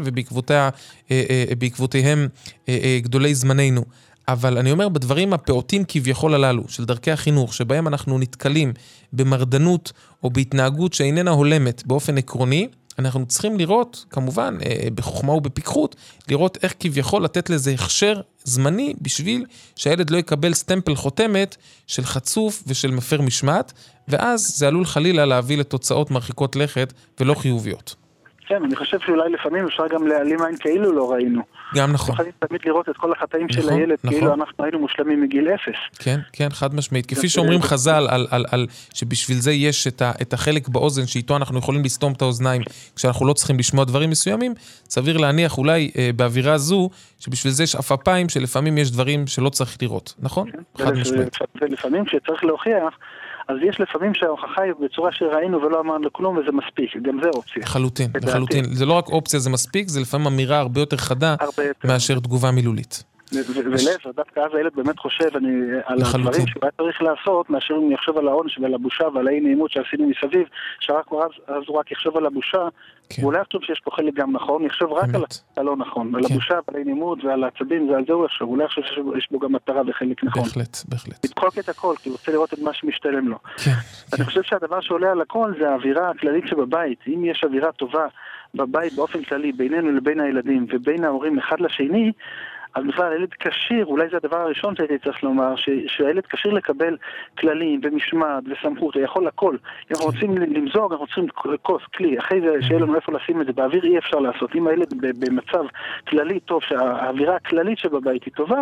ובעקבותיהם גדולי זמננו. אבל אני אומר, בדברים הפעוטים כביכול הללו, של דרכי החינוך, שבהם אנחנו נתקלים במרדנות, או בהתנהגות שאיננה הולמת באופן עקרוני, אנחנו צריכים לראות, כמובן, בחוכמה ובפיקחות, לראות איך כביכול לתת לזה הכשר זמני, בשביל שהילד לא יקבל סטמפל חותמת של חצוף ושל מפר משמעת, ואז זה עלול חלילה להביא לתוצאות מרחיקות לכת ולא חיוביות. כן, אני חושב שאולי לפעמים אפשר גם להעלים עין כאילו לא ראינו. גם נכון. אנחנו תמיד לראות את כל החטאים של הילד, כאילו אנחנו היינו מושלמים מגיל 0. כן, כן, חד משמעית. כפי שאומרים חז"ל, שבשביל זה יש את החלק באוזן, שאיתו אנחנו יכולים לסתום את האוזניים, כשאנחנו לא צריכים לשמוע דברים מסוימים, סביר להניח אולי באווירה זו, שבשביל זה יש אפיים, שלפעמים יש דברים שלא צריך לראות. נכון? חד משמעית. ולפעמים כשצריך להוכיח, אז יש לפעמים שההוכחה היא בצורה שראינו ולא אמרנו כלום, וזה מספיק, גם זה אופציה. לחלוטין, לחלוטין. זה לא רק אופציה, זה מספיק, זה לפעמים אמירה הרבה יותר חדה מאשר תגובה מילולית. ולהפך, דווקא אז הילד באמת חושב על הדברים שהוא היה צריך לעשות, מאשר הוא יחשוב על העונש ועל הבושה ועל האי נעימות שעשינו מסביב, אז הוא רק יחשוב על הבושה, ואולי יחשוב שיש פה חלק גם נכון, יחשוב רק על הלא נכון, על הבושה ועל האי נעימות ועל העצבים, ועל זה הוא יחשוב, אולי יחשוב שיש בו גם מטרה וחלק נכון. בהחלט, בהחלט. לדחוק את הכל, כי הוא רוצה לראות את מה שמשתלם לו. אני חושב שהדבר שעולה על הכל זה האווירה הכללית שבבית. אם יש אווירה טובה בבית באופן כללי, בינינו לבין הילדים ובין ההורים אחד לשני, אז בכלל, הילד קשיר, אולי זה הדבר הראשון שהייתי צריך לומר, שהילד קשיר לקבל כללים ומשמעת וסמכות, הוא יכול הכל. אם אנחנו רוצים למזוג, אנחנו צריכים כוס, כלי, אחרי זה שיהיה לנו איפה לשים את זה, באוויר אי אפשר לעשות. אם הילד במצב כללי טוב, שהאווירה הכללית שבבית היא טובה,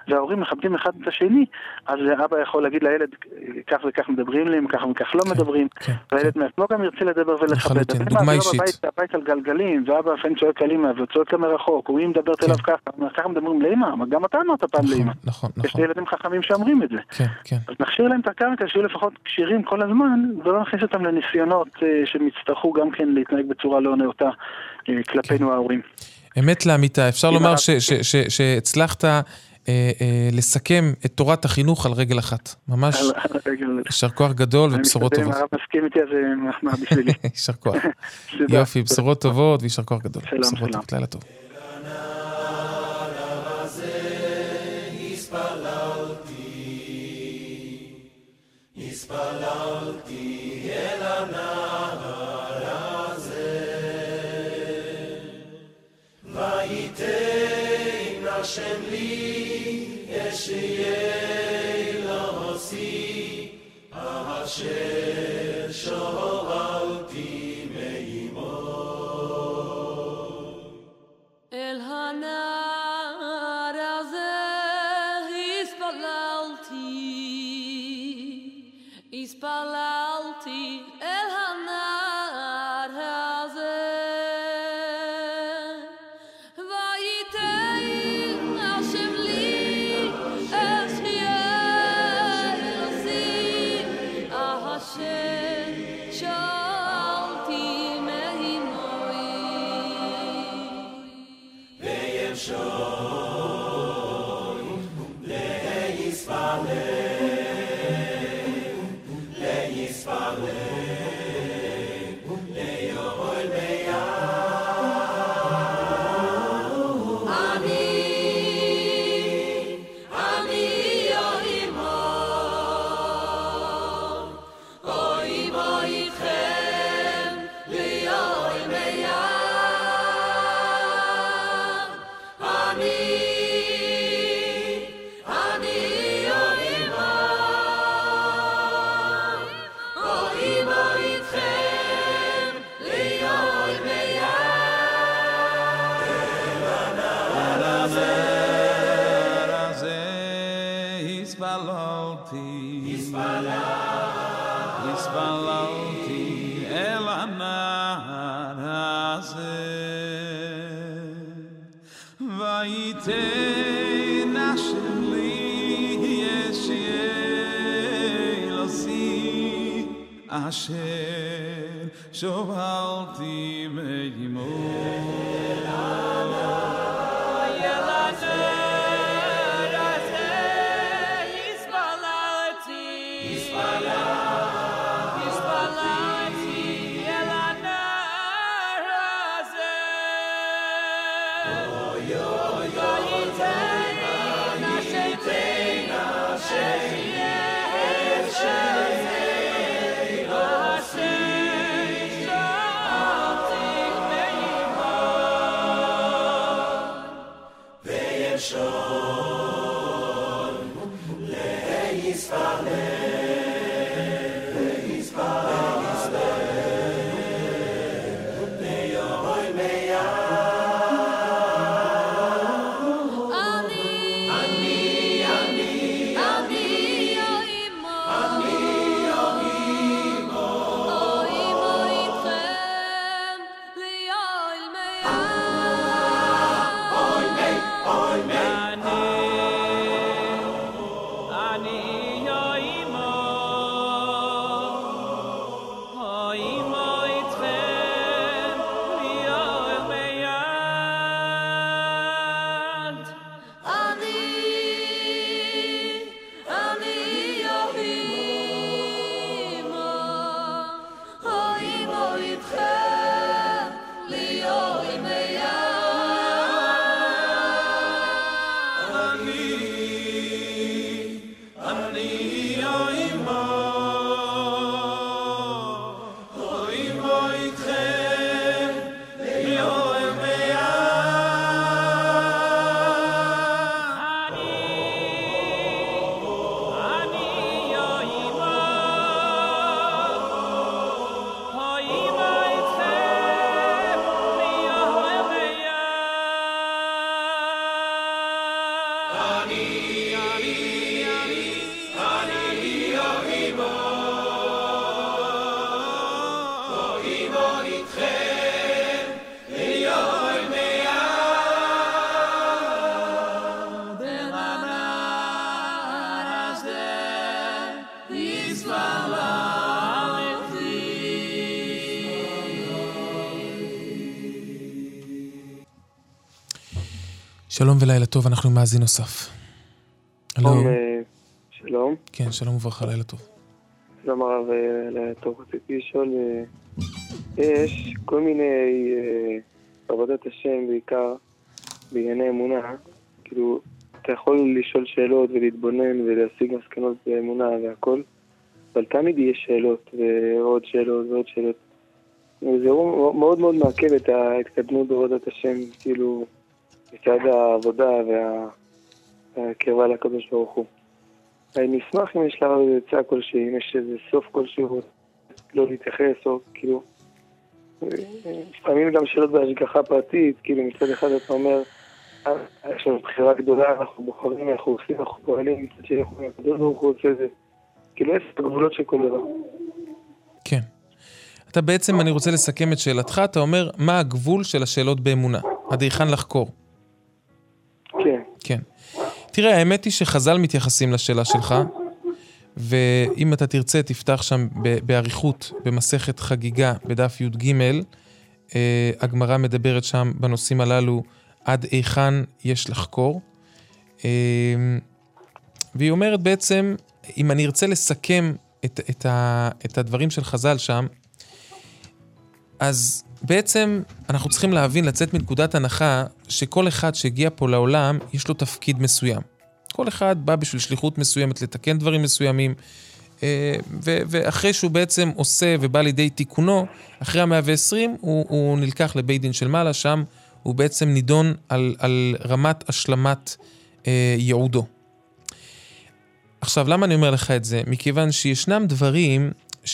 וההורים מכבדים אחד את השני, אז אבא יכול להגיד לילד, כך וכך מדברים להם, כך וכך לא מדברים, והילד מעצמו גם ירצה לדבר ולכבד. דוגמה אישית. הבית על גלגלים, ואבא לפעמים צועק על אמא, וצועק לה מרחוק, הוא מדברת אליו ככה מדברים לאמא, גם אתה אמרת פעם לאמא. יש לי ילדים חכמים שאומרים את זה. אז נכשיר להם את הקרקע, שיהיו לפחות קשירים כל הזמן, ולא נכניס אותם לניסיונות שמצטרכו גם כן להתנהג בצורה לא נאותה כלפינו ההורים. אמת לאמיתה, אפשר לומר שהצלחת לסכם את תורת החינוך על רגל אחת. ממש יישר כוח גדול ובשורות טובות. אני מסכים, הרב מסכים איתי, אז זה מחמאה בשבילי. יישר כוח. יופי, בשורות טובות ויישר כוח גדול. שלום. לילה טוב. הספללתי אל הנהר הזה, וייתן השם לי אשיי לעשי, אשר שאלתי מאמו. אל הנהר הזה הספללתי אל הנהר הזה, וייתן השם לי אשיי לעשי, אשר שאלתי מאמוי. וימשוי להספלל הספללתי אל הנהר הזה, וייתן השם לי אשיי לעשי, אשר שאלתי מאמו. שלום ולילה טוב, אנחנו עם מאזין נוסף. שלום. כן, שלום וברכה, לילה טוב. שלום הרב, לילה טוב. רציתי לשאול, יש כל מיני עבודת השם בעיקר בענייני אמונה, כאילו, אתה יכול לשאול שאלות ולהתבונן ולהשיג מסקנות באמונה והכל, אבל תמיד יש שאלות ועוד שאלות ועוד שאלות. וזה מאוד מאוד מעכב את ההתקדמות בעבודת השם, כאילו, מצד העבודה והקרבה לקדוש ברוך הוא. אני אשמח אם יש לה עצה כלשהי, אם יש איזה סוף כלשהו, לא להתייחס, או כאילו, לפעמים גם שאלות בהשגחה פרטית, כאילו מצד אחד אתה אומר, יש לנו בחירה גדולה, אנחנו בוחרים, אנחנו עושים, אנחנו פועלים, מצד שאנחנו הקדוש ברוך הוא עושה זה, כאילו יש הגבולות של כל דבר. כן. אתה בעצם, אני רוצה לסכם את שאלתך, אתה אומר, מה הגבול של השאלות באמונה? עד היכן לחקור? כן. כן. תראה, האמת היא שחז"ל מתייחסים לשאלה שלך, ואם אתה תרצה, תפתח שם בעריכות, במסכת חגיגה, בדף י"ג, הגמרא מדברת שם בנושאים הללו, עד היכן יש לחקור. והיא אומרת בעצם, אם אני ארצה לסכם את הדברים של חז"ל שם, אז בעצם אנחנו צריכים להבין, לצאת מנקודת הנחה, שכל אחד שהגיע פה לעולם, יש לו תפקיד מסוים. כל אחד בא בשביל שליחות מסוימת, לתקן דברים מסוימים, ואחרי שהוא בעצם עושה ובא לידי תיקונו, אחרי ה-120, הוא נלקח לבית דין של מעלה, שם הוא בעצם נידון על רמת השלמת ייעודו. עכשיו, למה אני אומר לך את זה? מכיוון שישנם דברים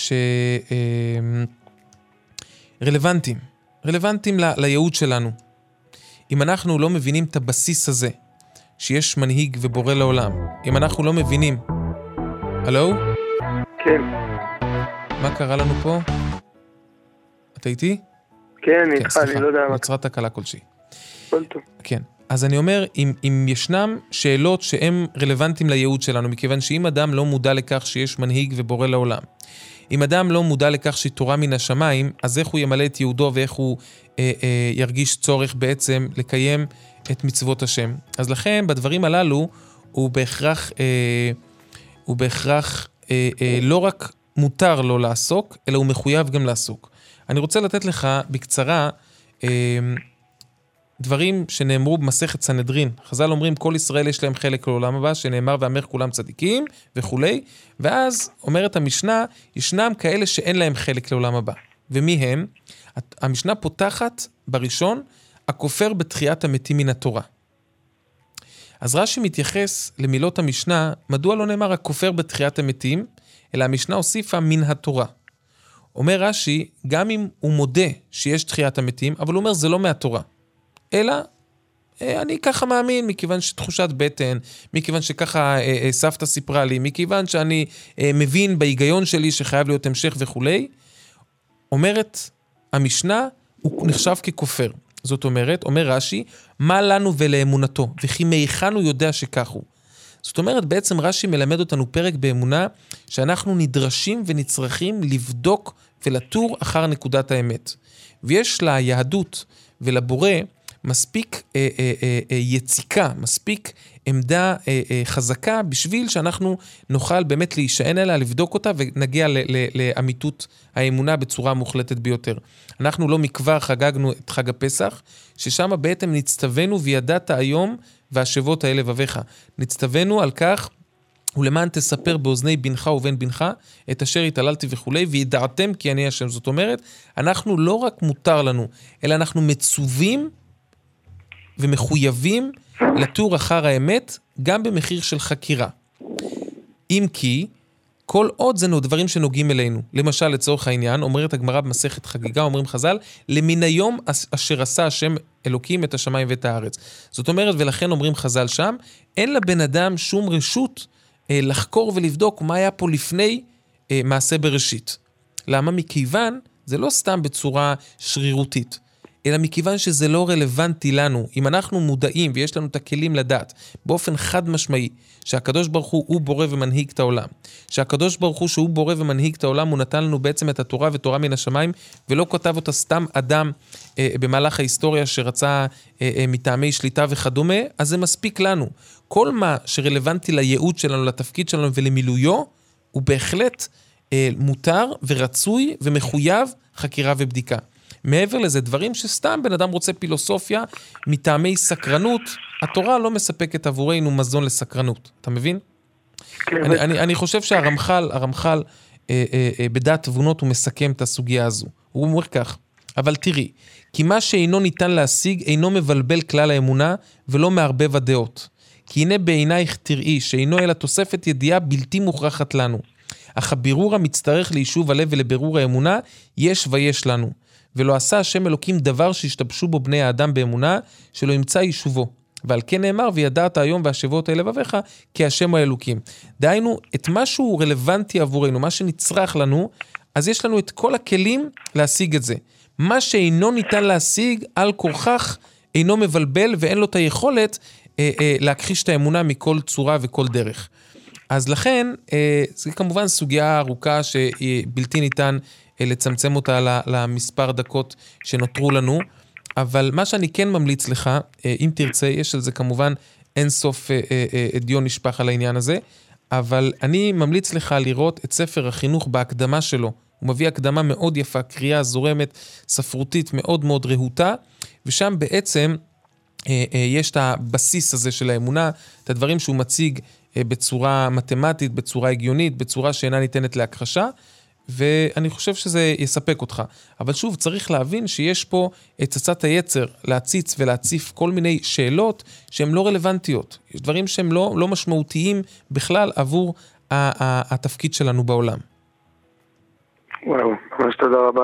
רלוונטיים לייעוד שלנו. אם אנחנו לא מבינים את הבסיס הזה, שיש מנהיג ובורא לעולם, אם אנחנו לא מבינים... הלו? כן. מה קרה לנו פה? אתה איתי? כן, איתך, אני לא יודע מה. נוצרת תקלה כלשהי. כל טוב. כן. אז אני אומר, אם ישנם שאלות שהן רלוונטיים לייעוד שלנו, מכיוון שאם אדם לא מודע לכך שיש מנהיג ובורא לעולם, אם אדם לא מודע לכך שהיא תורה מן השמיים, אז איך הוא ימלא את ייעודו ואיך הוא ירגיש צורך בעצם לקיים את מצוות השם. אז לכן בדברים הללו הוא בהכרח לא רק מותר לו לעסוק, אלא הוא מחויב גם לעסוק. אני רוצה לתת לך בקצרה דברים שנאמרו במסכת סנהדרין. חז"ל אומרים, כל ישראל יש להם חלק לעולם הבא, שנאמר ואמר כולם צדיקים וכולי, ואז אומרת המשנה, ישנם כאלה שאין להם חלק לעולם הבא. ומי הם? המשנה פותחת בראשון, הכופר בתחיית המתים מן התורה. אז רש"י מתייחס למילות המשנה, מדוע לא נאמר הכופר בתחיית המתים, אלא המשנה הוסיפה מן התורה. אומר רש"י, גם אם הוא מודה שיש תחיית המתים, אבל הוא אומר זה לא מהתורה. אלא, אני ככה מאמין, מכיוון שתחושת בטן, מכיוון שככה סבתא סיפרה לי, מכיוון שאני מבין בהיגיון שלי שחייב להיות המשך וכולי, אומרת המשנה, הוא נחשב ככופר. זאת אומרת, אומר רש"י, מה לנו ולאמונתו, וכי מהיכן הוא יודע שכך הוא. זאת אומרת, בעצם רש"י מלמד אותנו פרק באמונה, שאנחנו נדרשים ונצרכים לבדוק ולתור אחר נקודת האמת. ויש ליהדות ולבורא מספיק יציקה, מספיק עמדה חזקה, בשביל שאנחנו נוכל באמת להישען עליה, לבדוק אותה, ונגיע לאמיתות האמונה בצורה מוחלטת ביותר. אנחנו לא מכבר חגגנו את חג הפסח, ששם בעצם נצטווינו וידעת היום, והשבות האלה לבביך. נצטווינו על כך, ולמען תספר באוזני בנך ובן בנך, את אשר התעללתי וכולי, וידעתם כי אני השם. זאת אומרת, אנחנו לא רק מותר לנו, אלא אנחנו מצווים ומחויבים לתור אחר האמת, גם במחיר של חקירה. אם כי, כל עוד זה דברים שנוגעים אלינו. למשל, לצורך העניין, אומרת הגמרא במסכת חגיגה, אומרים חז"ל, למן היום אשר עשה השם אלוקים את השמיים ואת הארץ. זאת אומרת, ולכן אומרים חז"ל שם, אין לבן אדם שום רשות לחקור ולבדוק מה היה פה לפני מעשה בראשית. למה? מכיוון זה לא סתם בצורה שרירותית, אלא מכיוון שזה לא רלוונטי לנו. אם אנחנו מודעים ויש לנו את הכלים לדעת, באופן חד משמעי, שהקדוש ברוך הוא בורא ומנהיג את העולם, שהקדוש ברוך הוא שהוא בורא ומנהיג את העולם, הוא נתן לנו בעצם את התורה ותורה מן השמיים, ולא כתב אותה סתם אדם במהלך ההיסטוריה שרצה מטעמי שליטה וכדומה, אז זה מספיק לנו. כל מה שרלוונטי לייעוד שלנו, לתפקיד שלנו ולמילויו, הוא בהחלט מותר ורצוי ומחויב חקירה ובדיקה. מעבר לזה, דברים שסתם בן אדם רוצה פילוסופיה, מטעמי סקרנות, התורה לא מספקת עבורנו מזון לסקרנות. אתה מבין? אני חושב שהרמח"ל בדעת תבונות הוא מסכם את הסוגיה הזו. הוא אומר כך, אבל תראי, כי מה שאינו ניתן להשיג אינו מבלבל כלל האמונה ולא מערבב הדעות. כי הנה בעינייך תראי שאינו אלא תוספת ידיעה בלתי מוכרחת לנו. אך הבירור המצטרך ליישוב הלב ולבירור האמונה יש ויש לנו. ולא עשה השם אלוקים דבר שהשתבשו בו בני האדם באמונה, שלא ימצא יישובו. ועל כן נאמר, וידעת היום והשבות אל לבביך, כי השם האלוקים. דהיינו, את משהו רלוונטי עבורנו, מה שנצרך לנו, אז יש לנו את כל הכלים להשיג את זה. מה שאינו ניתן להשיג, על כורכך, אינו מבלבל, ואין לו את היכולת להכחיש את האמונה מכל צורה וכל דרך. אז לכן, זה כמובן סוגיה ארוכה שבלתי ניתן לצמצם אותה למספר דקות שנותרו לנו, אבל מה שאני כן ממליץ לך, אם תרצה, יש על זה כמובן אין סוף דיון נשפח על העניין הזה, אבל אני ממליץ לך לראות את ספר החינוך בהקדמה שלו. הוא מביא הקדמה מאוד יפה, קריאה זורמת, ספרותית מאוד מאוד רהוטה, ושם בעצם יש את הבסיס הזה של האמונה, את הדברים שהוא מציג בצורה מתמטית, בצורה הגיונית, בצורה שאינה ניתנת להכחשה, ואני חושב שזה יספק אותך. אבל שוב, צריך להבין שיש פה את צצת היצר להציץ ולהציף כל מיני שאלות שהן לא רלוונטיות. יש דברים שהם לא משמעותיים בכלל עבור התפקיד שלנו בעולם. וואו, ממש תודה רבה.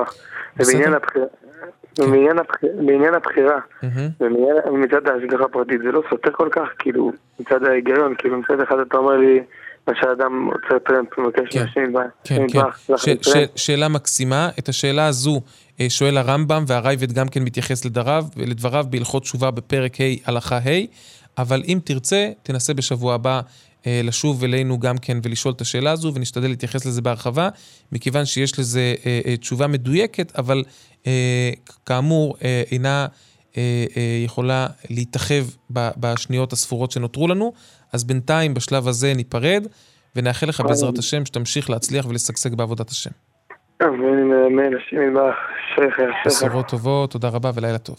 בעניין הבחירה, מצד ההשגחה פרטית, זה לא סותר כל כך, כאילו, מצד ההיגיון, כאילו, מצד אחד אתה אומר לי, מה שהאדם עוצר טרמפ, מבקש מהשני, שאלה מקסימה, את השאלה הזו שואל הרמב"ם, והרייבד גם כן מתייחס לדבריו בהלכות תשובה בפרק ה' הלכה ה', אבל אם תרצה, תנסה בשבוע הבא לשוב אלינו גם כן ולשאול את השאלה הזו, ונשתדל להתייחס לזה בהרחבה, מכיוון שיש לזה תשובה מדויקת, אבל כאמור אינה יכולה להתאחב בשניות הספורות שנותרו לנו, אז בינתיים בשלב הזה ניפרד, ונאחל לך בעזרת השם שתמשיך להצליח ולשגשג בעבודת השם. אמן, השם יברך, שכר. בשורות טובות, תודה רבה ולילה טוב.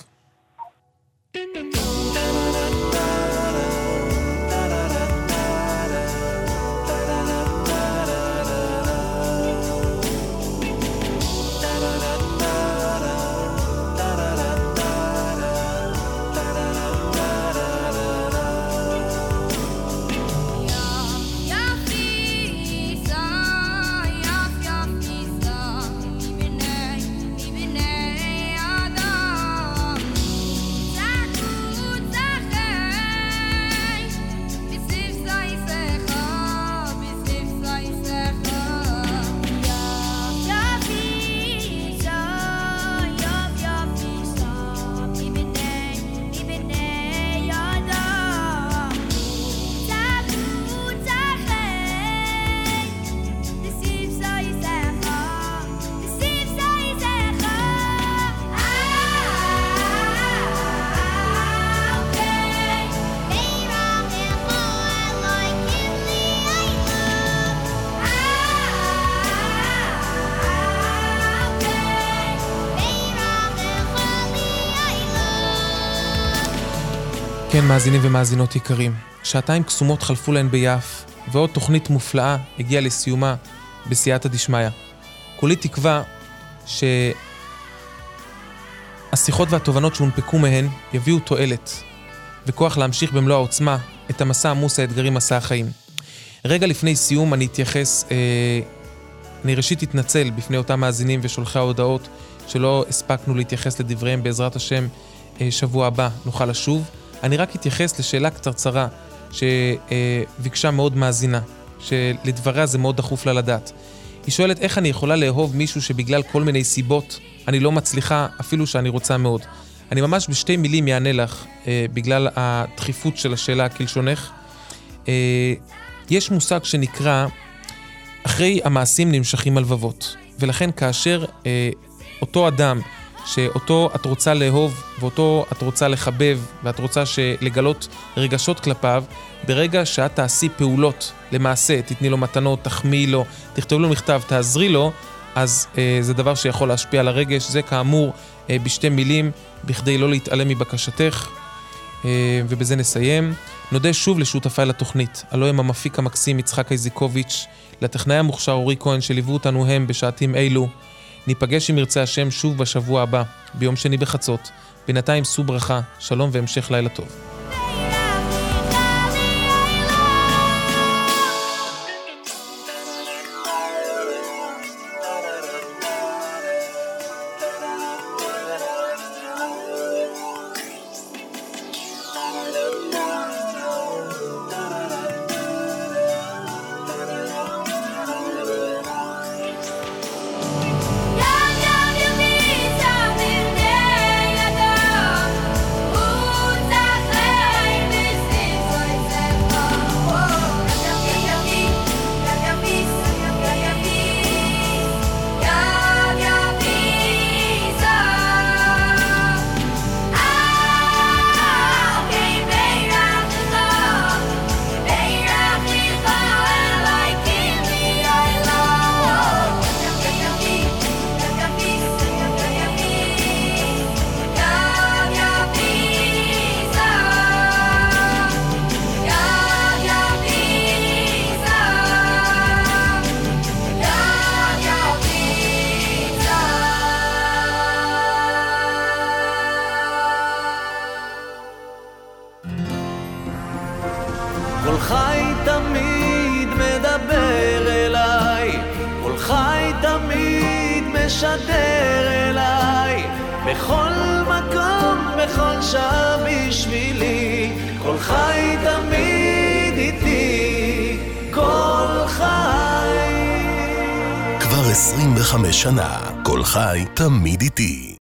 כן, מאזינים ומאזינות יקרים, שעתיים קסומות חלפו להן ביעף, ועוד תוכנית מופלאה הגיעה לסיומה בסייעתא דשמיא. כולי תקווה שהשיחות והתובנות שהונפקו מהן יביאו תועלת, וכוח להמשיך במלוא העוצמה את המסע עמוס האתגרים מסע החיים. רגע לפני סיום אני ראשית אתנצל בפני אותם מאזינים ושולחי ההודעות שלא הספקנו להתייחס לדבריהם. בעזרת השם שבוע הבא נוכל לשוב. אני רק אתייחס לשאלה קצרצרה שביקשה מאוד מאזינה, שלדבריה זה מאוד דחוף לה לדעת. היא שואלת איך אני יכולה לאהוב מישהו שבגלל כל מיני סיבות אני לא מצליחה, אפילו שאני רוצה מאוד. אני ממש בשתי מילים יענה לך, בגלל הדחיפות של השאלה כלשונך. יש מושג שנקרא, אחרי המעשים נמשכים הלבבות. ולכן כאשר אותו אדם, שאותו את רוצה לאהוב, ואותו את רוצה לחבב, ואת רוצה לגלות רגשות כלפיו, ברגע שאת תעשי פעולות, למעשה, תתני לו מתנות, תחמיא לו, תכתוב לו מכתב, תעזרי לו, אז זה דבר שיכול להשפיע על הרגש. זה כאמור בשתי מילים, בכדי לא להתעלם מבקשתך, ובזה נסיים. נודה שוב לשותפיי לתוכנית, הלוא הם המפיק המקסים יצחק איזיקוביץ', לטכנאי המוכשר אורי כהן שליוו אותנו הם בשעתים אלו. ניפגש עם ירצה השם שוב בשבוע הבא, ביום שני בחצות. בינתיים שאו ברכה, שלום והמשך לילה טוב. משדר אליי בכל מקום, בכל שעה בשבילי. כל חי תמיד איתי, כל חי. כבר 25 שנה, כל חי תמיד איתי.